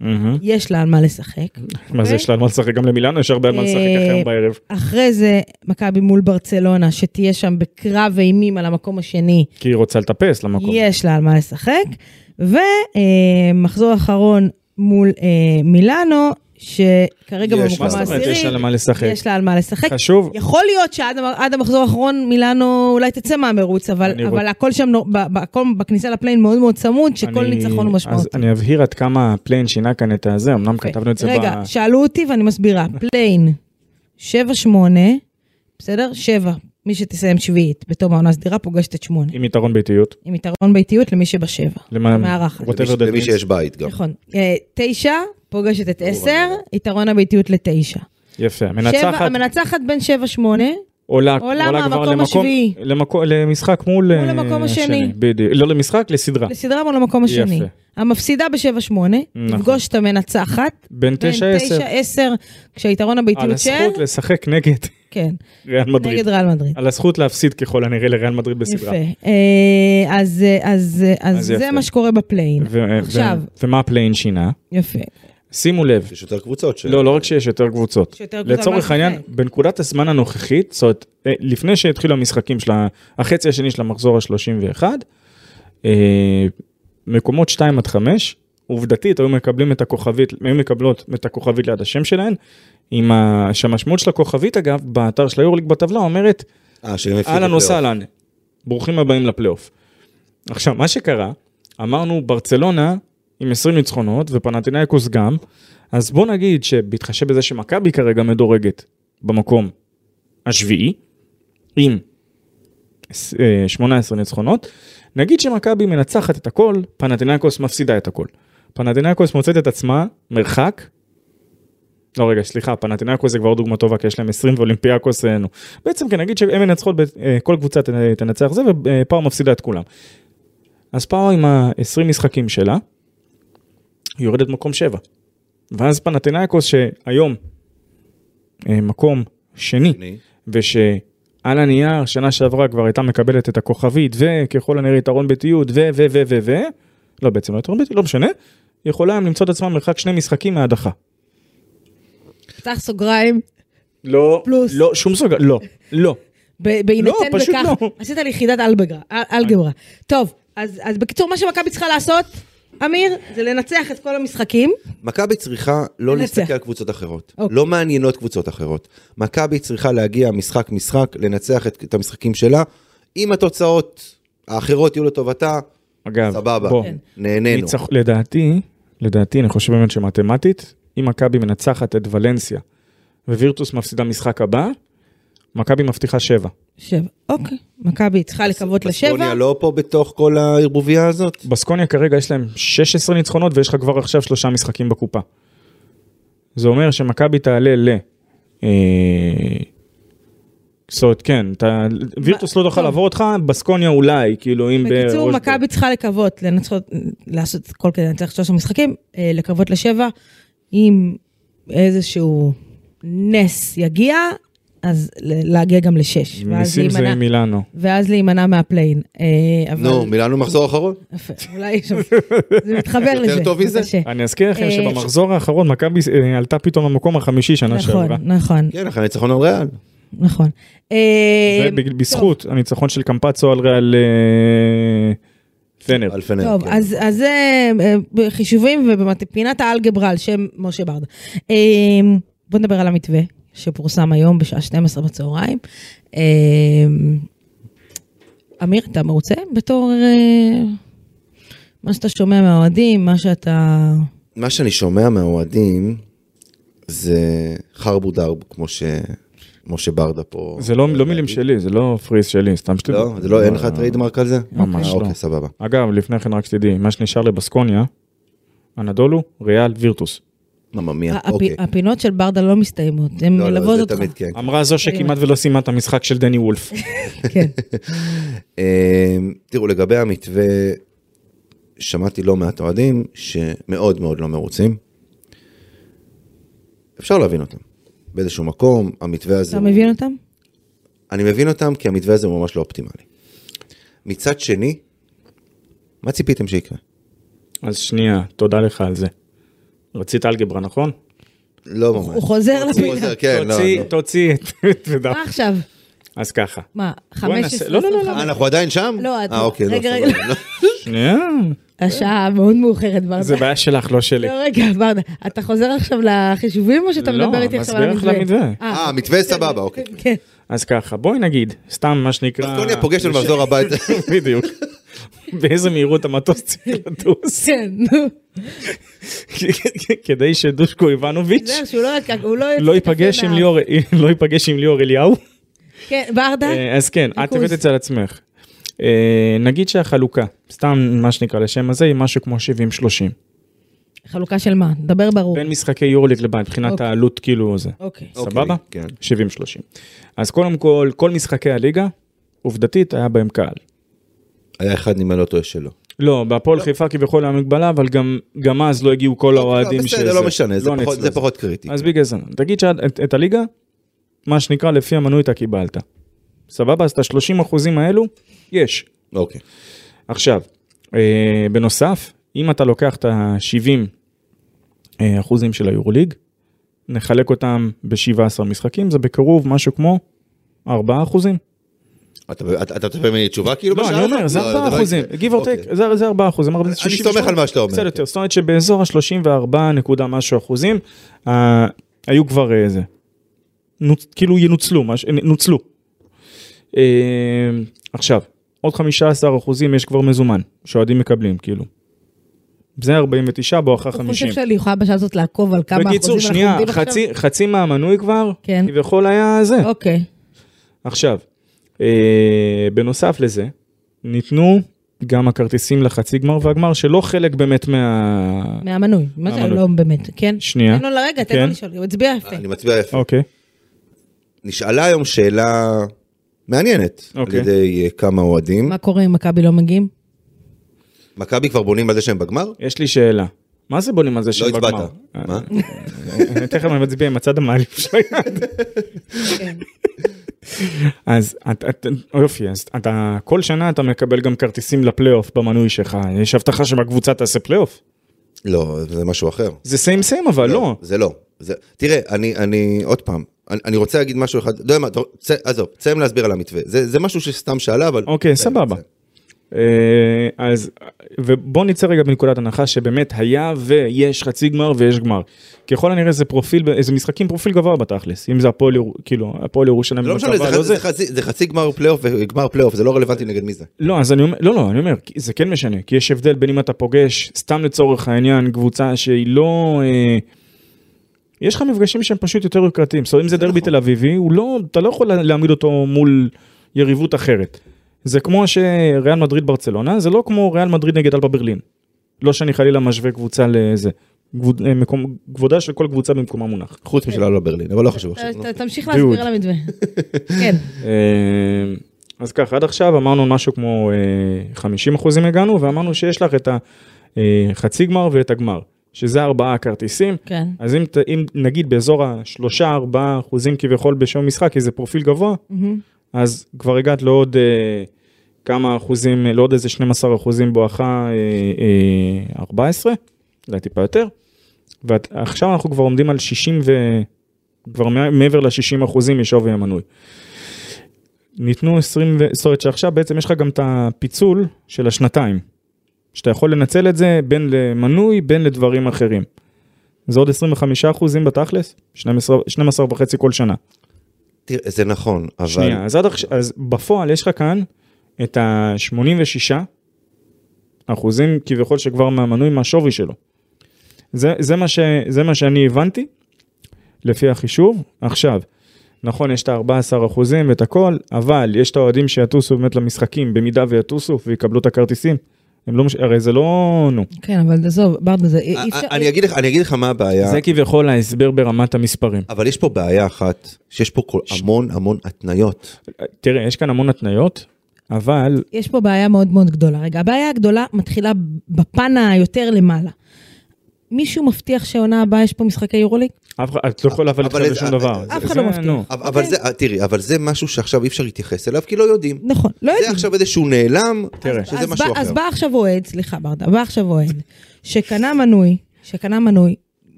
Speaker 2: יש לה על מה לשחק.
Speaker 3: מה זה, יש לה על מה לשחק? גם למילאנו יש הרבה על מה לשחק אחרי בערב.
Speaker 2: אחרי זה, מכבי מול ברצלונה, שתהיה שם בקרב אימים על המקום השני.
Speaker 3: כי היא רוצה לטפס למקום.
Speaker 2: יש לה על מה לשחק. ומחזור אחרון מול מילאנו, שכרגע במקום העשירי,
Speaker 3: יש לה על מה לשחק.
Speaker 2: יש לה על מה לשחק.
Speaker 3: חשוב.
Speaker 2: יכול להיות שעד המחזור האחרון מילאנו אולי תצא מהמרוץ, אבל הכל שם, בכניסה לפליין מאוד מאוד צמוד, שכל ניצחון הוא משמעותי.
Speaker 3: אז אני אבהיר עד כמה הפליין שינה כאן את הזה, אמנם כתבנו את זה
Speaker 2: רגע, שאלו אותי ואני מסבירה, פליין 7-8, בסדר? 7, מי שתסיים שביעית בתום העונה סדירה פוגשת את 8.
Speaker 3: עם יתרון ביתיות.
Speaker 2: עם יתרון ביתיות למי שבשבע.
Speaker 4: למי שיש בית גם.
Speaker 2: נכון. 9 פוגשת את 10, יתרון הביתיות ל9.
Speaker 3: יפה.
Speaker 2: המנצחת בין 7-8,
Speaker 3: עולה
Speaker 2: מהמקום השביעי.
Speaker 3: למשחק מול
Speaker 2: המקום השני.
Speaker 3: לא למשחק, לסדרה.
Speaker 2: לסדרה מול המקום השני. המפסידה ב7-8, נפגוש את המנצחת
Speaker 3: בין 9-10,
Speaker 2: כשהיתרון הביתיות של...
Speaker 3: על הזכות לשחק נגד ריאל מדריד.
Speaker 2: נגד ריאל מדריד.
Speaker 3: על הזכות להפסיד ככל הנראה לריאל מדריד בסדרה.
Speaker 2: יפה. אז זה מה שקורה בפליין. עכשיו...
Speaker 3: ומה הפליין שינה?
Speaker 2: יפה.
Speaker 3: שימו לב.
Speaker 4: יש יותר קבוצות.
Speaker 3: לא רק שיש יותר קבוצות. לצורך העניין, בנקודת הזמן הנוכחית, זאת אומרת, לפני שהתחילו המשחקים של החצי השני של המחזור ה-31, מקומות 2-5, עובדתית, היו מקבלות את הכוכבית ליד השם שלהן, שהמשמעות של הכוכבית, אגב, באתר של היורליג בטבלה, אומרת, אהלן וסהלן, ברוכים הבאים לפלייאוף. עכשיו, מה שקרה, אמרנו, ברצלונה, עם 20 ניצחונות, ופנתינייקוס גם, אז בוא נגיד שבהתחשב בזה שמכבי כרגע מדורגת במקום השביעי, עם 18 ניצחונות, נגיד שמכבי מנצחת את הכל, פנתינייקוס מפסידה את הכל. פנתינייקוס מוצאת את עצמה מרחק, לא רגע, סליחה, פנתינייקוס זה כבר דוגמה טובה, כי יש להם 20 ואולימפיאקוס, בעצם כן, נגיד שהם מנצחות, כל קבוצה תנצח זה, ופאו מפסידה את כולם. אז פאו עם ה-20 משחקים שלה, היא יורדת מקום 7. ואז פנתינייקוס שהיום מקום שני, ושעל הנייר שנה שעברה כבר הייתה מקבלת את הכוכבית, וככל הנראה יתרון ביתיות, לא בעצם לא יתרון ביתיות, לא משנה, יכולה למצוא את עצמה מרחק 2 משחקים מההדחה.
Speaker 2: פתח סוגריים.
Speaker 3: לא,
Speaker 2: פלוס.
Speaker 3: לא, שום סוגריים, לא.
Speaker 2: בהינתן בכך, עשית לי חידת אלגברה. טוב, אז בקיצור, מה שמכבי צריכה לעשות, אמיר, זה לנצח את כל המשחקים.
Speaker 4: מכבי צריכה לא להסתכל על קבוצות אחרות. לא מעניינות קבוצות אחרות. מכבי צריכה להגיע משחק, לנצח את המשחקים שלה. אם התוצאות האחרות יהיו לטובתה, סבבה, נהנינו.
Speaker 3: לדעתי, אני חושב באמת שמתמטית, אם מכבי מנצחת את ולנסיה, ווירטוס מפסידה משחק הבא, מכבי מבטיחה 7.
Speaker 2: 7, אוקיי. מכבי צריכה לקוות ל7.
Speaker 4: בסקוניה לא פה בתוך כל הערבוביה הזאת?
Speaker 3: בסקוניה כרגע יש להם 16 ניצחונות, ויש לך כבר עכשיו 3 משחקים בקופה. זה אומר שמכבי תעלה זאת אומרת, כן, וירטוס לא תוכל לעבור אותך, בסקוניה אולי, כאילו אם...
Speaker 2: בקיצור, מכבי צריכה לקוות, לעשות כל כדי לנצח 3 משחקים, לקוות ל7, אם איזשהו נס יגיע, אז להגיע גם ל6.
Speaker 3: ניסים זה עם מילאנו.
Speaker 2: ואז להימנע מהפליין.
Speaker 4: נו, מילאנו מחזור אחרון?
Speaker 2: אולי זה מתחבר לזה.
Speaker 4: יותר טוב מזה?
Speaker 3: אני אזכיר לכם שבמחזור האחרון, מכבי עלתה פתאום למקום החמישי שנה שעברה.
Speaker 2: נכון.
Speaker 4: כן, אחרי ניצחון על ריאל.
Speaker 2: נכון.
Speaker 3: ובזכות הניצחון של קמפצו על ריאל פנר.
Speaker 2: טוב, אז זה בחישובים ובפינת האלגברה על שם משה ברדה. בוא נדבר על המתווה. שפורסם היום בשעה 12 בצהריים. אמיר, אתה מרוצה בתור מה שאתה שומע מהאוהדים,
Speaker 4: מה שאני שומע מהאוהדים, זה חרבו דרב, כמו שברדה פה.
Speaker 3: זה לא מילים שלי, זה לא פריס שלי, סתם שתדע.
Speaker 4: לא, זה לא, אין לך טריידמרק על זה?
Speaker 3: ממש לא.
Speaker 4: אוקיי, סבבה.
Speaker 3: אגב, לפני כן רק שתדעי, מה שנשאר לבסקוניה, אנדולו, ריאל, וירטוס.
Speaker 2: הפינות של ברדה לא מסתיימות, הן מלוות אותך.
Speaker 3: אמרה זו שכמעט ולא סיימה את המשחק של דני וולף.
Speaker 2: כן.
Speaker 4: תראו, לגבי המתווה, שמעתי לא מעט אוהדים שמאוד מאוד לא מרוצים. אפשר להבין אותם. באיזשהו מקום, המתווה הזה...
Speaker 2: אתה מבין אותם?
Speaker 4: אני מבין אותם כי המתווה הזה הוא ממש לא אופטימלי. מצד שני, מה ציפיתם שיקרה?
Speaker 3: אז שנייה, תודה לך על זה. רצית אלגברה, נכון?
Speaker 4: לא ממש.
Speaker 2: הוא חוזר לפינה.
Speaker 4: הוא חוזר, כן, לא.
Speaker 3: תוציא את ודף.
Speaker 2: מה עכשיו?
Speaker 3: אז ככה.
Speaker 2: מה,
Speaker 3: בוא נעשה-
Speaker 2: 15?
Speaker 3: לא, לא, לא, לא.
Speaker 4: אנחנו עדיין שם?
Speaker 2: לא,
Speaker 4: אוקיי, לא,
Speaker 2: רגע,
Speaker 4: סבבה.
Speaker 2: רגע.
Speaker 3: שנייה.
Speaker 2: השעה מאוד מאוחרת, ברדה.
Speaker 3: זה בעיה שלך, לא שלי.
Speaker 2: לא, רגע, ברדה. אתה חוזר עכשיו לחישובים או שאתה
Speaker 3: לא,
Speaker 2: מדבר איתי עכשיו על
Speaker 3: מסביר לך
Speaker 2: המתווה?
Speaker 3: למתווה.
Speaker 4: מתווה סבבה, אוקיי.
Speaker 2: כן.
Speaker 3: אז ככה, בואי נגיד, סתם מה שנקרא...
Speaker 4: טוניה פוגש לנו לחזור הביתה.
Speaker 3: בדיוק. באיזה מהירות המטוס צריך לטוס.
Speaker 2: כן, נו.
Speaker 3: כדי שדושקו איבנוביץ'
Speaker 2: זהו, שהוא לא...
Speaker 3: לא ייפגש עם ליאור אליהו.
Speaker 2: כן, ברדה?
Speaker 3: אז כן, את
Speaker 2: ריכוז.
Speaker 3: הבאת את זה על עצמך. נגיד שהחלוקה, סתם מה שנקרא לשם הזה, היא משהו כמו 70-30.
Speaker 2: חלוקה של מה? דבר ברור.
Speaker 3: בין משחקי יורוליג לבית, מבחינת
Speaker 2: אוקיי.
Speaker 3: העלות כאילו זה.
Speaker 2: אוקיי.
Speaker 3: סבבה?
Speaker 4: כן.
Speaker 3: 70-30. אז קודם כל משחקי הליגה, עובדתית היה בהם קהל.
Speaker 4: היה אחד נמלא אותו שלו.
Speaker 3: לא, בהפועל חיפה כביכול היה מגבלה, אבל גם אז לא הגיעו כל האוהדים שזה.
Speaker 4: בסדר, לא משנה, זה
Speaker 3: לא
Speaker 4: פחות-
Speaker 3: נצלו.
Speaker 4: זה פחות קריטי.
Speaker 3: אז בגלל זה, תגיד שאת הליגה, מה שנקרא לפי המנוי אתה קיבלת. סבבה? אז את ה-30% האלו, יש.
Speaker 4: אוקיי.
Speaker 3: עכשיו, בנוסף, אם אתה לוקח את ה-70% של היורוליג, נחלק אותם ב-17 משחקים, זה בקרוב משהו כמו 4%.
Speaker 4: אתה תפע ממני תשובה כאילו
Speaker 3: לא,
Speaker 4: בשעה?
Speaker 3: אני אומר, זה 4%, give or take, זה 4%.
Speaker 4: אני סומך על מה שאתה אומר.
Speaker 3: בסדר יותר, זאת אומרת שבאזור ה-34 נקודה משהו אחוזים, היו כבר זה, כאילו נוצלו. עכשיו, עוד 15% יש כבר מזומן, שאוהדים מקבלים, כאילו. זה 49 בואכה 50.
Speaker 2: אני חושב שאני יכולה בשעה הזאת לעקוב על כמה אחוזים
Speaker 3: בקיצור,
Speaker 2: אנחנו
Speaker 3: שנייה,
Speaker 2: עומדים עכשיו.
Speaker 3: חצי מהמנוי כבר,
Speaker 2: כן.
Speaker 3: כביכול היה זה.
Speaker 2: אוקיי.
Speaker 3: עכשיו, בנוסף לזה, ניתנו גם הכרטיסים לחצי גמר והגמר, שלא חלק באמת
Speaker 2: מהמנוי. מה זה לא באמת, כן?
Speaker 3: שנייה.
Speaker 2: תן לו לרגע, תן
Speaker 3: כן.
Speaker 2: לו לשאול. הוא הצביע יפה.
Speaker 4: אני מצביע יפה.
Speaker 3: אוקיי.
Speaker 4: נשאלה היום שאלה מעניינת על
Speaker 3: אוקיי.
Speaker 4: ידי כמה אוהדים.
Speaker 2: מה קורה אם מכבי לא מגיעים?
Speaker 4: מכבי כבר בונים על זה שהם בגמר?
Speaker 3: יש לי שאלה. מה זה בונים על זה
Speaker 4: לא
Speaker 3: שבגמר?
Speaker 4: הצבעת. מה?
Speaker 3: תכף אני מצביע עם הצד המעליף של היד.
Speaker 2: כן.
Speaker 3: אז יופי, אז כל שנה אתה מקבל גם כרטיסים לפלייאוף במנוי שלך. יש הבטחה שבקבוצה תעשה פלייאוף?
Speaker 4: לא, זה משהו אחר.
Speaker 3: זה סיים אבל לא.
Speaker 4: זה לא. תראה, אני עוד פעם, אני רוצה להגיד משהו אחד, לא יודע מה, עזוב, תסיים להסביר על המתווה. זה משהו שסתם שאלה, אבל...
Speaker 3: אוקיי, סבבה. אז, ובוא נצא רגע בנקודת הנחה שבאמת היה ויש חצי גמר ויש גמר. ככל הנראה זה פרופיל, איזה משחקים פרופיל גבוה בתכלס, אם זה הפועל ירושלים.
Speaker 4: לא משנה, זה חצי גמר פלייאוף וגמר פלייאוף, זה לא רלוונטי נגד מי זה.
Speaker 3: לא, אז אני אומר, זה כן משנה, כי יש הבדל בין אם אתה פוגש, סתם לצורך העניין, קבוצה שהיא לא... יש לך מפגשים שהם פשוט יותר יוקרתיים, זאת אומרת, אם זה דרבי תל אביבי, אתה לא יכול להעמיד אותו מול יריבות אחרת. זה כמו שריאל מדריד ברצלונה, זה לא כמו ריאל מדריד נגד אלבה ברלין. לא שאני חלילה משווה קבוצה לזה. כבודה של כל קבוצה במקומה מונח.
Speaker 4: חוץ משל אלבה ברלין, אבל לא חשוב עכשיו.
Speaker 2: תמשיך להסביר על המתווה. כן.
Speaker 3: אז ככה, עד עכשיו אמרנו משהו כמו 50% הגענו, ואמרנו שיש לך את החצי גמר ואת הגמר, שזה 4 כרטיסים.
Speaker 2: כן.
Speaker 3: אז אם נגיד באזור 3-4% כביכול בשום משחק, כי זה פרופיל גבוה, אז כבר הגעת לעוד כמה אחוזים, לעוד איזה 12% בואכה 14, זה טיפה יותר, ועכשיו אנחנו כבר עומדים על 60 כבר מעבר ל-60% משווי המנוי. ניתנו 20, זאת אומרת שעכשיו בעצם יש לך גם את הפיצול של השנתיים, שאתה יכול לנצל את זה בין למנוי, בין לדברים אחרים. זה עוד 25% בתכלס, 12.5 כל שנה.
Speaker 4: תראה, זה נכון, אבל...
Speaker 3: שנייה, אז בפועל יש לך כאן את ה-86% כביכול שכבר מהמנוי מהשווי שלו. זה מה שאני הבנתי, לפי החישוב. עכשיו, נכון, יש את ה-14% ואת הכל, אבל יש את האוהדים שיטוסו באמת למשחקים, במידה ויטוסו ויקבלו את הכרטיסים. הרי זה לא... נו.
Speaker 2: כן, אבל עזוב, ברדה, זה...
Speaker 4: אני אגיד לך מה הבעיה.
Speaker 3: זה כביכול ההסבר ברמת המספרים.
Speaker 4: אבל יש פה בעיה אחת, שיש פה המון התניות.
Speaker 3: תראה, יש כאן המון התניות, אבל...
Speaker 2: יש פה בעיה מאוד מאוד גדולה. רגע, הבעיה הגדולה מתחילה בפן היותר למעלה. מישהו מבטיח שעונה הבאה יש פה משחקי יורוליג?
Speaker 3: את לא יכולה להביא לך לשום דבר.
Speaker 2: אף אחד לא מבטיח.
Speaker 4: אבל זה, תראי, אבל זה משהו שעכשיו אי אפשר להתייחס אליו, כי לא יודעים.
Speaker 2: נכון, לא יודעים.
Speaker 4: זה עכשיו איזשהו נעלם, שזה משהו אחר.
Speaker 2: אז בא עכשיו אוהד, סליחה ברדה, בא עכשיו אוהד, שקנה מנוי,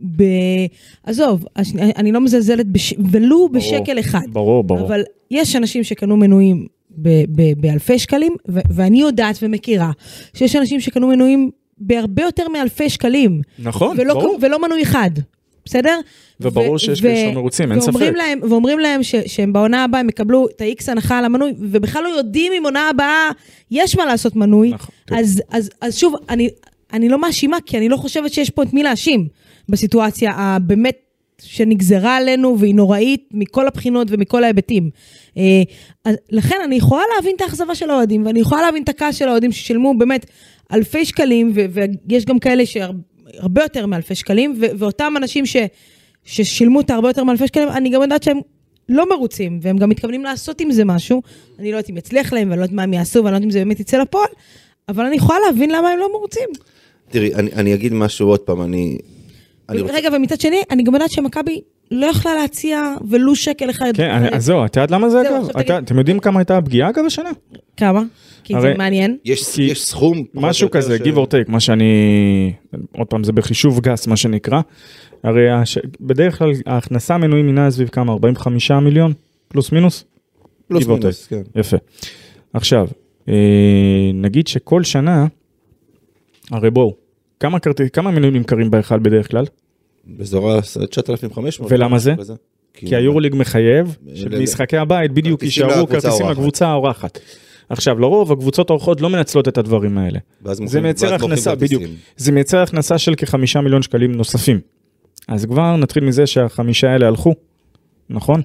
Speaker 2: עזוב, אני לא מזלזלת ולו בשקל אחד.
Speaker 3: ברור.
Speaker 2: אבל יש אנשים שקנו מנויים באלפי שקלים, ואני יודעת ומכירה שיש אנשים שקנו מנויים בהרבה יותר מאלפי שקלים.
Speaker 3: נכון, ברור.
Speaker 2: ולא מנוי אחד. בסדר?
Speaker 3: וברור שיש כאלה מרוצים, אין ספק.
Speaker 2: ואומרים להם שהם בעונה הבאה הם יקבלו את ה-X הנחה על המנוי, ובכלל לא יודעים אם עונה הבאה יש מה לעשות מנוי. אז שוב, אני לא מאשימה, כי אני לא חושבת שיש פה את מי להאשים בסיטואציה הבאמת שנגזרה עלינו, והיא נוראית מכל הבחינות ומכל ההיבטים. לכן אני יכולה להבין את האכזבה של האוהדים, ואני יכולה להבין את הכעס של האוהדים ששילמו באמת אלפי שקלים, ויש גם כאלה הרבה יותר מאלפי שקלים, ואותם אנשים ששילמו את הרבה יותר מאלפי שקלים, אני גם יודעת שהם לא מרוצים, והם גם מתכוונים לעשות עם זה משהו, אני לא יודעת אם יצליח להם, ואני לא יודעת מה הם יעשו, ואני לא יודעת אם זה באמת יצא לפועל, אבל אני יכולה להבין למה הם לא מרוצים.
Speaker 4: תראי, אני אגיד משהו עוד פעם,
Speaker 2: רגע, ומצד שני, אני גם יודעת שמכבי לא יכלה להציע ולו שקל אחד.
Speaker 3: כן, אז זהו, את יודעת למה זה אגב? אתם יודעים כמה הייתה הפגיעה אגב השנה?
Speaker 2: כמה? כי זה מעניין.
Speaker 4: יש סכום.
Speaker 3: משהו כזה, give or take, מה שאני, עוד פעם, זה בחישוב גס, מה שנקרא. הרי בדרך כלל ההכנסה מנויים מינה סביב כמה? 45 מיליון? פלוס מינוס?
Speaker 4: פלוס מינוס, כן.
Speaker 3: יפה. עכשיו, נגיד שכל שנה, הרי בואו, כמה מנויים נמכרים בהיכל בדרך כלל?
Speaker 4: באזור 9,500.
Speaker 3: ולמה זה? כי היורוליג מחייב שמשחקי הבית בדיוק יישארו כרטיסים לקבוצה האורחת. עכשיו, לרוב הקבוצות האורחות לא מנצלות את הדברים האלה. זה מייצר הכנסה, בדיוק. זה מייצר הכנסה של כ5 מיליון שקלים נוספים. אז כבר נתחיל מזה שהחמישה האלה הלכו, נכון?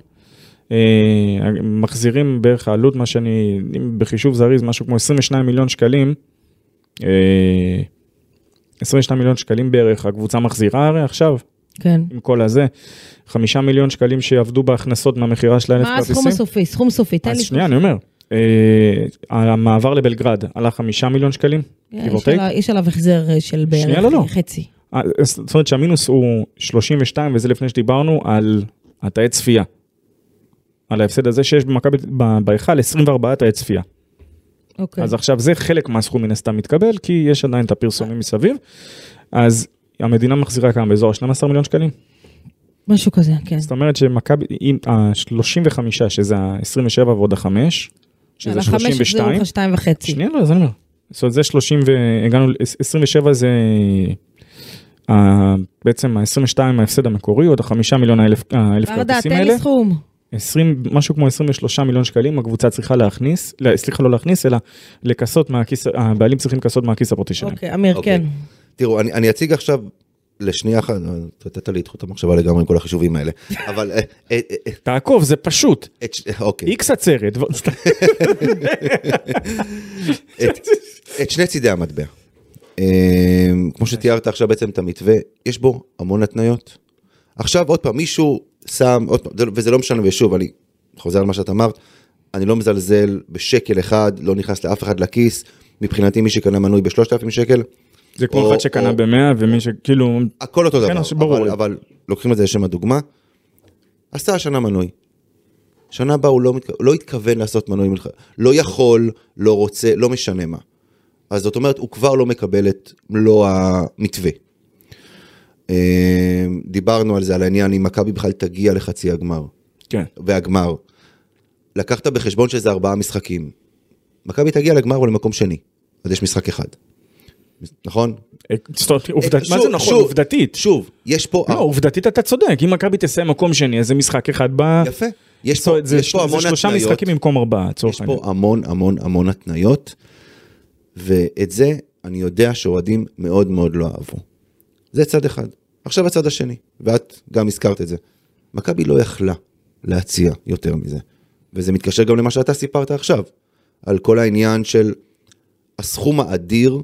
Speaker 3: מחזירים בערך העלות, מה שאני, בחישוב זריז, משהו כמו 22 מיליון שקלים, 22 מיליון שקלים בערך, הקבוצה מחזירה הרי עכשיו,
Speaker 2: כן.
Speaker 3: עם כל הזה, 5 מיליון שקלים שיעבדו בהכנסות מהמחירה של 1,000 כרטיסים.
Speaker 2: מה הסכום הסופי? סכום סופי, תן לי.
Speaker 3: אז שנייה, אני אומר, המעבר לבלגרד עלה 5 מיליון שקלים,
Speaker 2: יש עליו החזר של בערך חצי.
Speaker 3: זאת אומרת שהמינוס הוא 32, וזה לפני שדיברנו על התאי צפייה. על ההפסד הזה שיש בהיכל 24 תאי צפייה. אז עכשיו זה חלק מהסכום מן הסתם מתקבל, כי יש עדיין את הפרסומים מסביב. אז המדינה מחזירה כמה באזור 12 מיליון שקלים.
Speaker 2: משהו כזה, כן.
Speaker 3: זאת אומרת שמכבי, ה-35, שזה ה-27 ועוד ה-5, שזה 32.
Speaker 2: 2.5.
Speaker 3: שנייה, לא, זה אני אומר. זאת אומרת, זה 30 והגענו, 27 זה בעצם ה-22 ההפסד המקורי, עוד ה-5 מיליון האלף כרטיסים האלה.
Speaker 2: תן לי סכום.
Speaker 3: משהו כמו 23 מיליון שקלים, הקבוצה צריכה להכניס, סליחה לא להכניס, אלא לכסות מהכיס, הבעלים צריכים לכסות מהכיס הפרטי שלהם.
Speaker 2: אוקיי, אמיר, כן.
Speaker 4: תראו, אני אציג עכשיו לשנייה אחת, תתת לי את המחשבה לגמרי עם כל החישובים האלה, אבל...
Speaker 3: תעקוב, זה פשוט.
Speaker 4: אוקיי.
Speaker 3: איקס עצרת.
Speaker 4: את שני צידי המטבע. כמו שתיארת עכשיו בעצם את המתווה, יש בו המון התניות. עכשיו עוד פעם, מישהו שם, וזה לא משנה, ושוב, אני חוזר על מה שאת אמרת, אני לא מזלזל בשקל אחד, לא נכנס לאף אחד לכיס, מבחינתי מי שקנה מנוי ב3,000 שקל.
Speaker 3: זה כמו אחד שקנה ב100, ומי שכאילו...
Speaker 4: הכל אותו דבר, אבל לוקחים את זה לשם הדוגמה, עשה השנה מנוי. שנה הבאה הוא לא התכוון לעשות מנוי, לא יכול, לא רוצה, לא משנה מה. אז זאת אומרת, הוא כבר לא מקבל את מלוא המתווה. דיברנו על זה, על העניין, אם מכבי בכלל תגיע לחצי הגמר.
Speaker 3: כן.
Speaker 4: והגמר. לקחת בחשבון שזה 4 משחקים. מכבי תגיע לגמר ולמקום שני. אז יש משחק אחד. נכון?
Speaker 3: מה זה נכון? עובדתית.
Speaker 4: שוב, יש פה...
Speaker 3: לא, עובדתית אתה צודק. אם מכבי תסיים מקום שני, אז זה משחק אחד ב...
Speaker 4: יפה. יש פה המון התניות. זה 3
Speaker 3: משחקים במקום 4.
Speaker 4: יש פה המון המון המון התניות. ואת זה אני יודע שאוהדים מאוד מאוד לא אהבו. זה צד אחד. עכשיו הצד השני, ואת גם הזכרת את זה. מכבי לא יכלה להציע יותר מזה. וזה מתקשר גם למה שאתה סיפרת עכשיו, על כל העניין של הסכום האדיר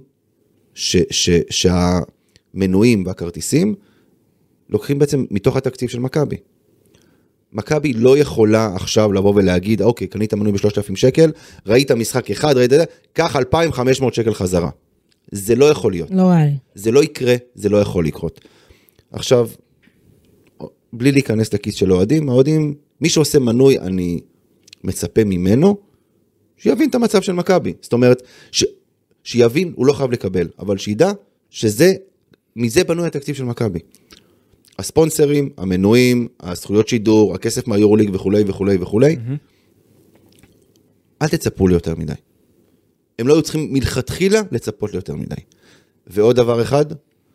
Speaker 4: שהמנויים והכרטיסים לוקחים בעצם מתוך התקציב של מכבי. מכבי לא יכולה עכשיו לבוא ולהגיד, אוקיי, קנית מנוי ב3,000 שקל, ראית משחק אחד, ראית את זה, קח 2,500 שקל חזרה. זה לא יכול להיות.
Speaker 2: לא רואה.
Speaker 4: זה לא יקרה, זה לא יכול לקרות. עכשיו, בלי להיכנס לכיס של האוהדים, מי שעושה מנוי, אני מצפה ממנו, שיבין את המצב של מכבי. זאת אומרת, שיבין, הוא לא חייב לקבל, אבל שידע שזה, מזה בנוי התקציב של מכבי. הספונסרים, המנויים, הזכויות שידור, הכסף מהיורוליג וכולי וכולי וכולי, אל תצפו לי יותר מדי. הם לא היו צריכים מלכתחילה לצפות לי יותר מדי. ועוד דבר אחד,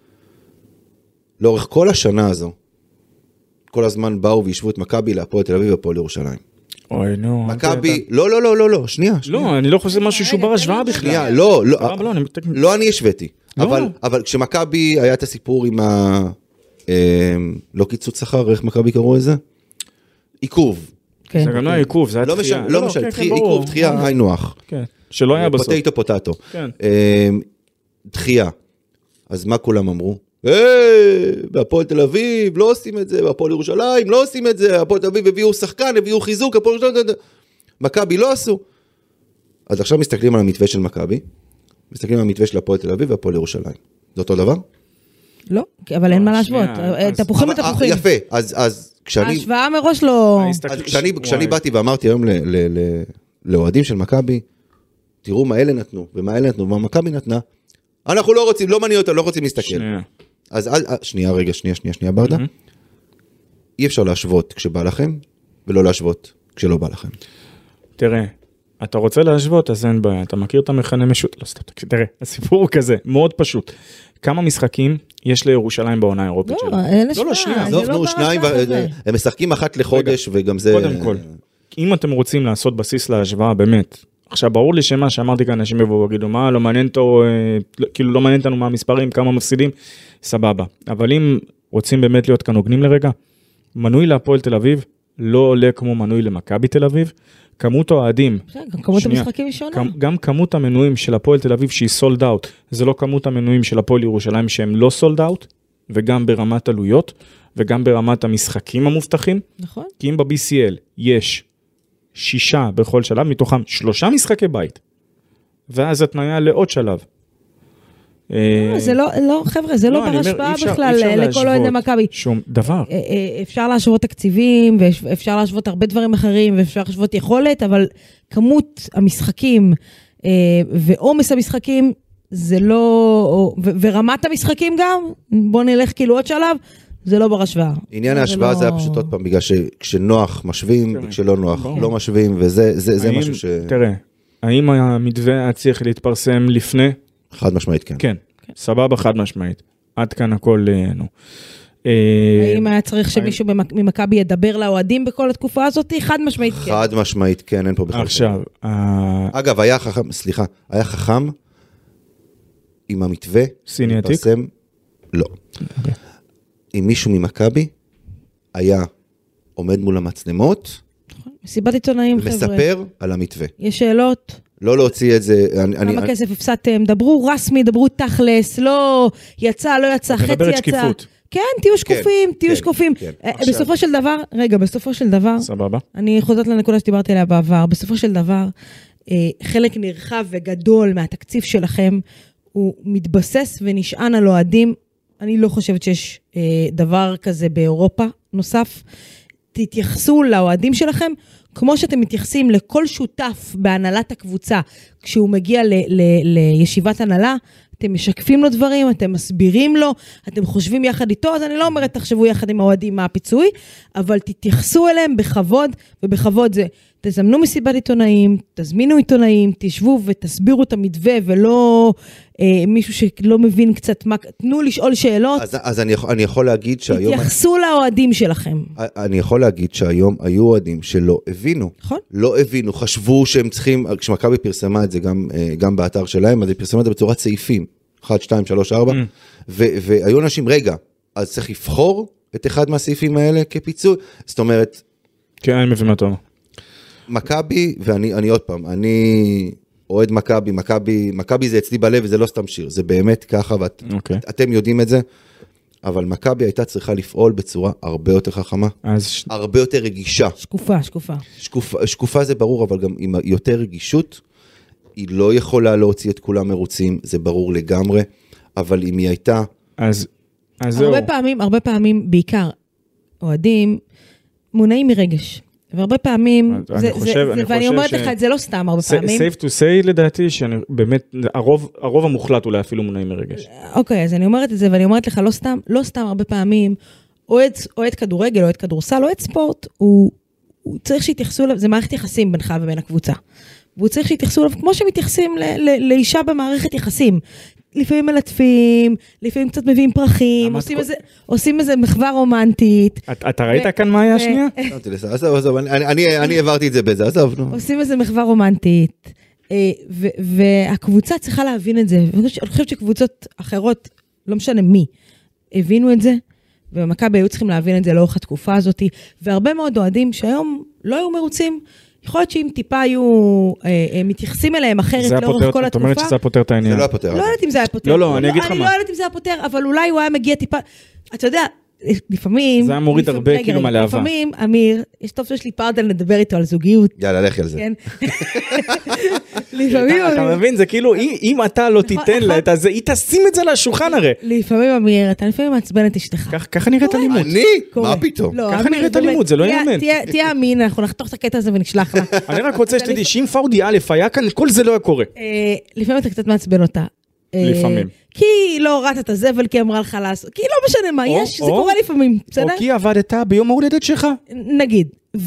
Speaker 4: לאורך כל השנה הזו, כל הזמן באו וישבו את מכבי להפועל תל אביב והפועל ירושלים.
Speaker 3: אוי, נו.
Speaker 4: מכבי, לא, שנייה.
Speaker 3: לא, אני לא חושב משהו שהוא בר השוואה בכלל.
Speaker 4: שנייה, לא אני השוויתי. אבל כשמכבי היה את הסיפור עם לא קיצוץ שכר, איך מכבי קראו לזה? עיכוב.
Speaker 3: זה גם לא עיכוב, זה היה דחייה.
Speaker 4: לא משנה, עיכוב, דחייה, היי נוח.
Speaker 3: שלא היה בסוף.
Speaker 4: פוטטו. דחייה. אז מה כולם אמרו? בהפועל תל אביב לא עושים את זה, בהפועל ירושלים לא עושים את זה, בהפועל תל אביב הביאו שחקן, הביאו חיזוק, מכבי לא עשו. אז עכשיו מסתכלים על המתווה של מכבי, מסתכלים על המתווה של הפועל תל אביב והפועל ירושלים. זה אותו דבר?
Speaker 2: לא, אבל אין מה להשוות. תפוחים ותפוחים.
Speaker 4: יפה, אז כשאני...
Speaker 2: ההשוואה מראש לא...
Speaker 4: כשאני באתי ואמרתי היום לאוהדים של מכבי, תראו מה אלה נתנו, ומה אלה נתנו, ומה מכבי נתנה, אנחנו לא רוצים, לא מעניין אותם, לא רוצים להסתכל. אז שנייה, ברדה. אי אפשר להשוות כשבא לכם, ולא להשוות כשלא בא לכם.
Speaker 3: תראה, אתה רוצה להשוות, אז אין בעיה, אתה מכיר את המכנה משוט, לא סתם, תראה, הסיפור הוא כזה, מאוד פשוט. כמה משחקים יש לירושלים בעונה האירופית שלה?
Speaker 2: לא,
Speaker 3: שנייה.
Speaker 4: שניים, הם משחקים אחת לחודש, וגם זה...
Speaker 3: קודם כל, אם אתם רוצים לעשות בסיס להשוואה, באמת, עכשיו ברור לי שמה שאמרתי כאן, אנשים יבואו ויגידו, מה, לא מעניין אותו, כאילו לא מעניין אותנו מה המספרים, כמה מפסידים, סבבה. אבל אם רוצים באמת להיות כאן הוגנים לרגע, מנוי להפועל תל אביב, לא עולה כמו מנוי למכבי תל אביב, כמות האוהדים,
Speaker 2: גם כמות המשחקים היא שונה.
Speaker 3: גם כמות המנויים של הפועל תל אביב שהיא סולד אאוט, זה לא כמות המנויים של הפועל ירושלים שהם לא סולד אאוט, וגם ברמת עלויות, וגם ברמת המשחקים המובטחים.
Speaker 2: נכון.
Speaker 3: כי אם ב-BCL יש 6 בכל שלב, מתוכם 3 משחקי בית, ואז התניה לעוד שלב.
Speaker 2: זה לא, חבר'ה, זה לא בר השפעה בכלל לכל אוהדי מכבי.
Speaker 3: שום דבר.
Speaker 2: אפשר להשוות תקציבים, ואפשר להשוות הרבה דברים אחרים, ואפשר להשוות יכולת, אבל כמות המשחקים ועומס המשחקים, זה לא, ורמת המשחקים גם, בוא נלך כאילו עוד שלב, זה לא בר השוואה.
Speaker 4: עניין ההשוואה זה היה פשוט עוד פעם, בגלל שכשנוח משווים, וכשלא נוח לא משווים, וזה משהו ש...
Speaker 3: תראה, האם המתווה היה צריך להתפרסם לפני?
Speaker 4: חד משמעית, כן.
Speaker 3: כן, סבבה, חד משמעית. עד כאן הכל, נו.
Speaker 2: האם היה צריך שמישהו ממכבי ידבר לאוהדים בכל התקופה הזאת? חד משמעית, כן.
Speaker 4: חד משמעית, כן, אין פה בכלל.
Speaker 3: עכשיו,
Speaker 4: אגב, היה חכם, סליחה, היה חכם עם המתווה.
Speaker 3: סיני עתיק?
Speaker 4: להתפרסם, לא. אם מישהו ממכבי היה עומד מול המצלמות,
Speaker 2: מסיבת עיתונאים, חבר'ה.
Speaker 4: מספר על המתווה.
Speaker 2: יש שאלות?
Speaker 4: לא להוציא את זה.
Speaker 2: כמה כסף הפסדתם? דברו רסמי, דברו תכלס, לא יצא, לא יצא, חצי יצא.
Speaker 3: שקיפות.
Speaker 2: כן, תהיו שקופים, תהיו שקופים. בסופו של דבר, בסופו של דבר,
Speaker 3: סבבה.
Speaker 2: אני חוזרת לנקודה שדיברתי עליה בעבר, בסופו של דבר, חלק נרחב וגדול מהתקציב שלכם, הוא מתבסס ונשען על אוהדים. אני לא חושבת שיש דבר כזה באירופה נוסף. תתייחסו לאוהדים שלכם, כמו שאתם מתייחסים לכל שותף בהנהלת הקבוצה, כשהוא מגיע לישיבת הנהלה, אתם משקפים לו דברים, אתם מסבירים לו, אתם חושבים יחד איתו, אז אני לא אומרת תחשבו יחד עם האוהדים מה הפיצוי, אבל תתייחסו אליהם בכבוד, ובכבוד זה, תזמנו מסיבת עיתונאים, תזמינו עיתונאים, תשבו ותסבירו את המתווה, ולא מישהו שלא מבין קצת מה, תנו לשאול שאלות.
Speaker 4: אז אני יכול להגיד שהיום...
Speaker 2: תתייחסו לאוהדים שלכם.
Speaker 4: אני יכול להגיד שהיום היו אוהדים שלא הבינו.
Speaker 2: נכון.
Speaker 4: לא הבינו, חשבו שהם צריכים, כשמכבי פרסמה את זה גם באתר שלהם, אז היא פרסמה את זה בצורת סעיפים, 1, 2, 3, 4, והיו אנשים, רגע, אז צריך לבחור את אחד מהסעיפים האלה כפיצוי, זאת אומרת...
Speaker 3: כן, אני מבין מה טוב.
Speaker 4: מכבי, ואני עוד פעם, אני אוהד מכבי זה אצלי בלב, וזה לא סתם שיר, זה באמת ככה, ואתם יודעים את זה, אבל מכבי הייתה צריכה לפעול בצורה הרבה יותר חכמה, הרבה יותר רגישה. שקופה זה ברור, אבל גם עם יותר רגישות, היא לא יכולה להוציא את כולם מרוצים, זה ברור לגמרי, אבל אם היא הייתה...
Speaker 3: אז זהו.
Speaker 2: הרבה פעמים, בעיקר, אוהדים מונעים מרגש. והרבה פעמים, ואני אומרת לך את זה לא סתם הרבה פעמים.
Speaker 3: safe to say לדעתי, שבאמת, הרוב המוחלט אולי אפילו מונעים מרגש.
Speaker 2: אוקיי, אז אני אומרת את זה, ואני אומרת לך לא סתם הרבה פעמים, אוהד כדורגל, אוהד כדורסל, אוהד ספורט, הוא צריך שיתייחסו אליו, זה מערכת יחסים בינך ובין הקבוצה. והוא צריך שיתייחסו אליו כמו שמתייחסים לאישה במערכת יחסים. לפעמים מלטפים, לפעמים קצת מביאים פרחים, עושים איזה מחווה רומנטית.
Speaker 3: אתה ראית כאן מה היה השנייה?
Speaker 4: אני העברתי את זה בזה, עזוב.
Speaker 2: עושים איזה מחווה רומנטית, והקבוצה צריכה להבין את זה. אני חושבת שקבוצות אחרות, לא משנה מי, הבינו את זה, ובמכבי היו צריכים להבין את זה לאורך התקופה הזאת, והרבה מאוד אוהדים שהיום לא היו מרוצים, יכול להיות שאם טיפה היו מתייחסים אליהם אחרת לאורך כל התקופה.
Speaker 3: את אומרת שזה היה פותר את העניין.
Speaker 4: זה לא היה פותר.
Speaker 2: לא יודעת אם זה היה פותר.
Speaker 3: לא, אני אגיד לך מה.
Speaker 2: אני לא יודעת אם זה היה פותר, אבל אולי הוא היה מגיע טיפה, אתה יודע, לפעמים...
Speaker 3: זה היה מוריד הרבה כאילו מהלהבה.
Speaker 2: לפעמים, אמיר, יש טוב שיש לי פרדל לדבר איתו על זוגיות.
Speaker 4: יאללה, לכי על זה.
Speaker 2: לפעמים...
Speaker 3: אתה מבין, זה כאילו, אם אתה לא תיתן לה את זה, היא תשים את זה לשולחן הרי.
Speaker 2: לפעמים, אמיר, אתה לפעמים מעצבן את אשתך.
Speaker 3: ככה נראית אלימות.
Speaker 4: אני? מה פתאום?
Speaker 3: ככה נראית אלימות, זה לא יאמן.
Speaker 2: תהיה אמין, אנחנו נחתוך את הקטע הזה ונשלח לה.
Speaker 3: אני רק רוצה שתדעי, שאם פאודי א' היה כאן, כל זה לא היה קורה.
Speaker 2: לפעמים אתה קצת מעצבן אותה.
Speaker 3: לפעמים.
Speaker 2: כי לא הורדת את הזבל, כי אמרה לך לעשות, כי לא משנה מה יש, זה קורה לפעמים, בסדר?
Speaker 3: או כי עבדת ביום ההולדת שלך.
Speaker 2: נגיד.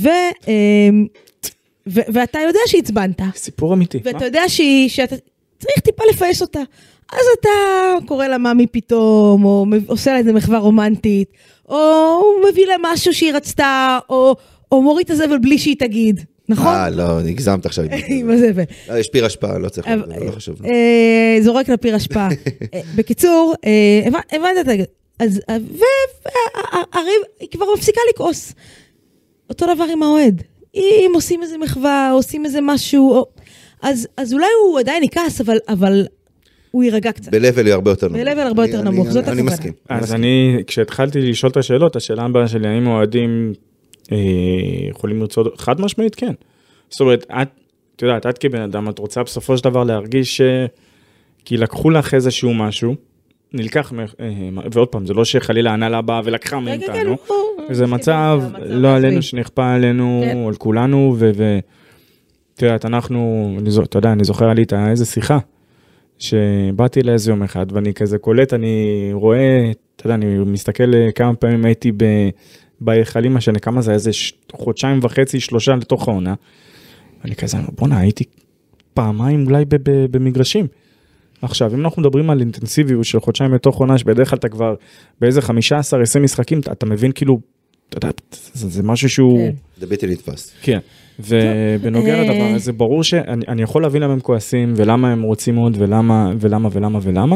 Speaker 2: ואתה יודע שהצבנת.
Speaker 3: סיפור אמיתי.
Speaker 2: ואתה יודע שאתה צריך טיפה לפייס אותה. אז אתה קורא לה מאמי פתאום, או עושה לה איזה מחווה רומנטית, או מביא לה משהו שהיא רצתה, או מוריד את הזבל בלי שהיא תגיד. נכון?
Speaker 4: לא, הגזמת עכשיו.
Speaker 2: עם הזבל.
Speaker 4: יש פיר השפעה, לא צריך, לא חשוב.
Speaker 2: זורק לפיר השפעה. בקיצור, הבנת את זה. והריב, היא כבר מפסיקה לכעוס. אותו דבר עם האוהד. אם עושים איזה מחווה, עושים איזה משהו, אז אולי הוא עדיין יכעס, אבל הוא יירגע קצת.
Speaker 4: בלבל הרבה יותר נמוך.
Speaker 2: בלבל הרבה יותר נמוך, זאת הכוונה.
Speaker 4: אני מסכים.
Speaker 3: אז כשהתחלתי לשאול את השאלות, השאלה הבאה שלי, האם אוהדים יכולים לרצות, חד משמעית, כן. זאת אומרת, את יודעת, את כבן אדם, את רוצה בסופו של דבר להרגיש כי לקחו לך איזשהו משהו, נלקח, ועוד פעם, זה לא שחלילה הנהלה הבאה ולקחה מאיתנו, זה מצב לא עלינו שנכפה עלינו, על כולנו, את יודעת, אתה יודע, אני זוכר לי איזה שיחה, שבאתי לאיזה יום אחד, ואני כזה קולט, אני רואה, אתה יודע, אני מסתכל כמה פעמים הייתי בהיכלים השני, כמה זה, איזה חודשיים וחצי, 3 לתוך העונה, ואני כזה, בוא'נה, הייתי פעמיים אולי במגרשים. עכשיו, אם אנחנו מדברים על אינטנסיביות של חודשיים לתוך עונה, שבדרך כלל אתה כבר באיזה 15-20 משחקים, אתה מבין כאילו, אתה יודע, זה משהו שהוא...
Speaker 4: זה בלתי נתפס.
Speaker 3: כן, ובנוגע לדבר הזה, ברור שאני יכול להבין למה הם כועסים, ולמה הם רוצים עוד, ולמה.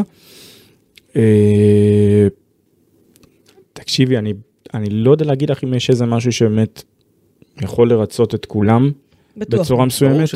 Speaker 3: תקשיבי, אני לא יודע להגיד לך אם יש איזה משהו שבאמת יכול לרצות את כולם, בצורה מסוימת.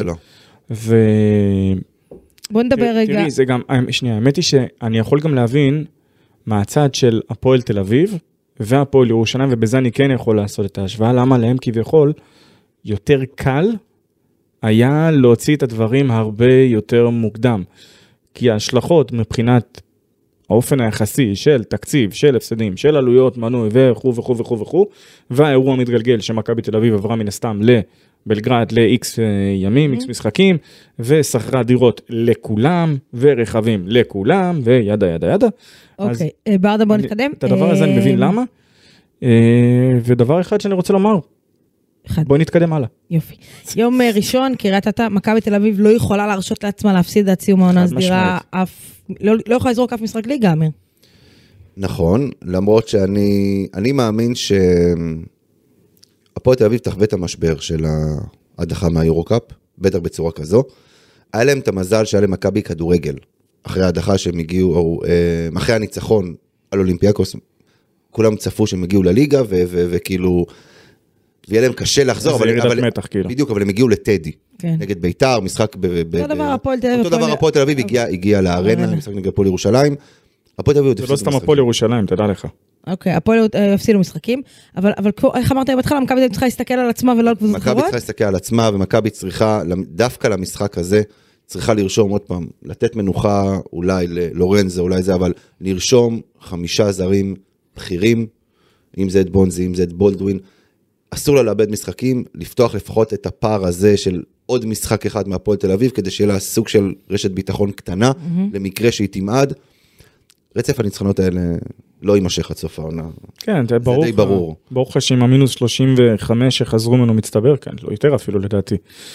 Speaker 2: בוא נדבר רגע.
Speaker 3: תראי, זה גם, שנייה, האמת היא שאני יכול גם להבין מהצד של הפועל תל אביב, והפועל ירושלים, ובזה אני כן יכול לעשות את ההשוואה, למה להם כביכול יותר קל היה להוציא את הדברים הרבה יותר מוקדם. כי ההשלכות מבחינת האופן היחסי של תקציב, של הפסדים, של עלויות, מנוי וכו', והאירוע מתגלגל שמכבי תל אביב עברה מן הסתם לבלגרד ל-X ימים, X משחקים, ושכרה דירות לכולם, ורכבים לכולם, וידה.
Speaker 2: אוקיי, ברדה בוא נתקדם.
Speaker 3: את הדבר הזה אני מבין למה, ודבר אחד שאני רוצה לומר, בואי נתקדם הלאה.
Speaker 2: יופי. יום ראשון, קריית אתא, מכבי תל אביב לא יכולה להרשות לעצמה להפסיד עד סיום העונה הסדירה, לא יכולה לזרוק אף משחק ליגה, אמיר.
Speaker 4: נכון, למרות שאני מאמין שהפועל תל אביב תחווה את המשבר של ההדחה מהיורוקאפ, בטח בצורה כזו. היה להם את המזל שהיה להם מכבי כדורגל, אחרי ההדחה שהם הגיעו, או אחרי הניצחון על אולימפיאקוס, כולם צפו שהם הגיעו לליגה, וכאילו... ויהיה להם קשה לחזור, בדיוק, אבל הם הגיעו לטדי, נגד ביתר, משחק
Speaker 2: אותו דבר
Speaker 4: הפועל תל אביב הגיע לארנה, משחק נגד הפועל ירושלים,
Speaker 3: זה לא סתם הפועל ירושלים, תדע לך.
Speaker 2: אוקיי, הפועל הפסידו משחקים, אבל איך אמרת בהתחלה, מכבי צריכה להסתכל על עצמה ולא על קבוצות אחרות?
Speaker 4: מכבי צריכה להסתכל על עצמה, ומכבי צריכה, דווקא למשחק הזה, צריכה לרשום עוד פעם, לתת מנוחה אולי ללורנזו, אולי זה, אבל לרשום 5 זרים בכירים, אם זה את בונזי, אם זה את בולדווין, אסור לה לאבד משחקים, לפתוח לפחות את הפער הזה של עוד משחק אחד מהפועל תל אביב, כדי שיהיה לה סוג של רשת ביטחון קטנה, למקרה שהיא תמעד. רצף הניצחונות האלה לא יימשך עד סוף העונה.
Speaker 3: כן, זה
Speaker 4: די ברור.
Speaker 3: ברור לך שעם המינוס 35 שחזרו ממנו מצטבר, כן, לא יותר אפילו לדעתי.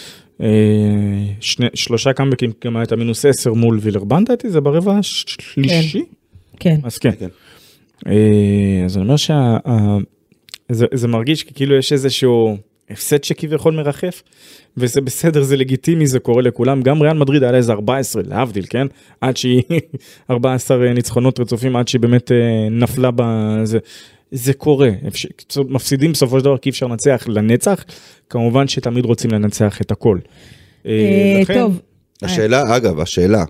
Speaker 3: 3 קאמבקים, גם הייתה מינוס 10 מול וילרבן, דעתי, זה ברבע השלישי?
Speaker 2: כן.
Speaker 3: אז כן. אז אני אומר זה מרגיש כאילו יש איזשהו הפסד שכביכול מרחף, וזה בסדר, זה לגיטימי, זה קורה לכולם, גם ריאל מדריד היה איזה 14, להבדיל, כן? עד שהיא 14 ניצחונות רצופים, עד שהיא באמת נפלה בזה. זה קורה, מפסידים בסופו של דבר כי אפשר לנצח לנצח, כמובן שתמיד רוצים לנצח את הכל.
Speaker 2: טוב.
Speaker 4: השאלה,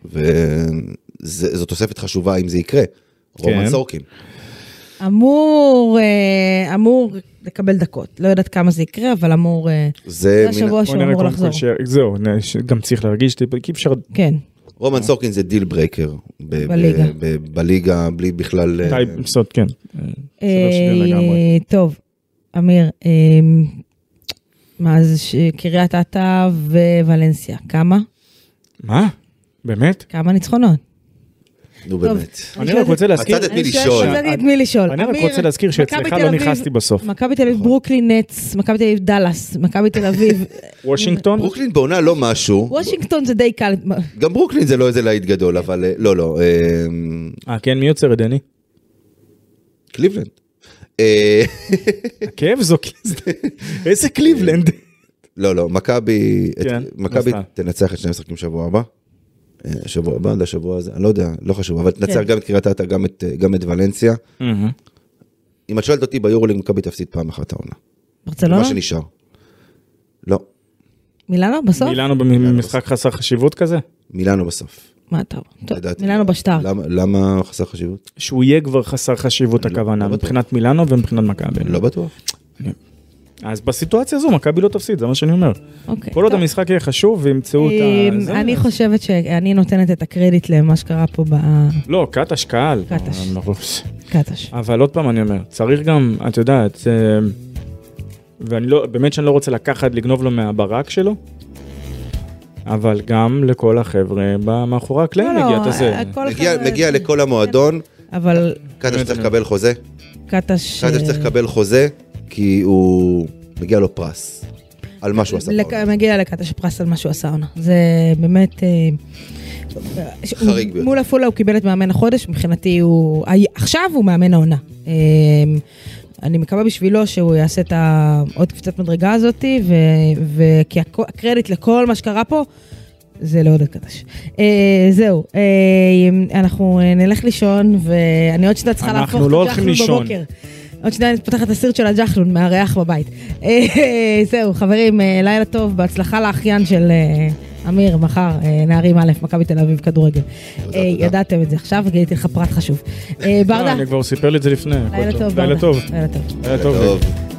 Speaker 4: וזו תוספת חשובה אם זה יקרה, רומן סורקין.
Speaker 2: אמור לקבל דקות, לא יודעת כמה זה יקרה, אבל אמור, זה השבוע שהוא אמור לחזור.
Speaker 3: זהו, גם צריך להרגיש, כי אפשר...
Speaker 2: כן.
Speaker 4: רומן סורקין זה דיל ברייקר, בליגה, בלי בכלל...
Speaker 3: כן.
Speaker 2: טוב, אמיר, מה זה קריית אתא וולנסיה, כמה?
Speaker 3: מה? באמת?
Speaker 2: כמה ניצחונות?
Speaker 4: נו באמת.
Speaker 3: אני רק רוצה להזכיר...
Speaker 4: מצאת את מי לשאול.
Speaker 3: אני רק רוצה להזכיר שאצלך לא נכנסתי בסוף.
Speaker 2: מכבי תל אביב, ברוקלין נטס, מכבי תל אביב דלס, מכבי תל אביב...
Speaker 3: וושינגטון?
Speaker 4: ברוקלין בעונה לא משהו.
Speaker 2: וושינגטון זה די קל.
Speaker 4: גם ברוקלין זה לא איזה להיט גדול, אבל לא.
Speaker 3: כן, מי יוצר את דני?
Speaker 4: קליבלנד.
Speaker 3: הכאב זו, איזה קליבלנד?
Speaker 4: לא, מכבי תנצח את 2 משחקים שבוע הבא. שבוע הבא, לשבוע הזה, אני לא יודע, לא חשוב, אבל תנצח גם את קריית אתא, גם את ולנסיה. אם את שואלת אותי, ביורוליג מכבי תפסיד פעם אחת העונה.
Speaker 2: ברצלונה?
Speaker 4: מה שנשאר. לא.
Speaker 2: מילאנו בסוף?
Speaker 3: מילאנו במשחק חסר חשיבות כזה?
Speaker 4: מילאנו בסוף.
Speaker 2: מה טוב, מילאנו בשטר.
Speaker 4: למה חסר חשיבות?
Speaker 3: שהוא יהיה כבר חסר חשיבות הכוונה, מבחינת מילאנו ומבחינת מכבי.
Speaker 4: לא בטוח.
Speaker 3: אז בסיטואציה הזו, מכבי לא תפסיד, זה מה שאני אומר. כל עוד המשחק יהיה חשוב, וימצאו את זה.
Speaker 2: אני חושבת שאני נותנת את הקרדיט למה שקרה פה
Speaker 3: לא, קטש קהל.
Speaker 2: קטש.
Speaker 3: אבל עוד פעם אני אומר, צריך גם, את יודעת, באמת שאני לא רוצה לגנוב לו מהברק שלו, אבל גם לכל החבר'ה מאחורי הקלעים מגיע את הזה.
Speaker 4: מגיע לכל המועדון,
Speaker 2: אבל...
Speaker 4: קטש צריך לקבל חוזה.
Speaker 2: קטש
Speaker 4: צריך לקבל חוזה, כי הוא מגיע לו פרס על מה שהוא עשה בעונה.
Speaker 2: מגיע לקטש פרס על מה שהוא עשה עונה. זה באמת...
Speaker 4: חריג ביותר.
Speaker 2: מול הפולה הוא קיבל את מאמן החודש, מבחינתי הוא... עכשיו הוא מאמן העונה. אני מקווה בשבילו שהוא יעשה את עוד קפיצת מדרגה הזאת, וכי הקרדיט לכל מה שקרה פה, זה לעוד הקדש. זהו, אנחנו נלך לישון, ואני עוד שניה צריכה להפוך את הג'חלון בבוקר. עוד שניה אני פותחת את הסרט של הג'חלון, מהריח בבית. זהו, חברים, לילה טוב, בהצלחה לאחיין של אמיר, מחר, נערים א', מכבי תל אביב, כדורגל. ידעתם את זה עכשיו, גיליתי לך פרט חשוב. ברדה?
Speaker 3: אני כבר סיפר לי את זה לפני.
Speaker 2: לילה טוב, ברדה.
Speaker 3: לילה טוב.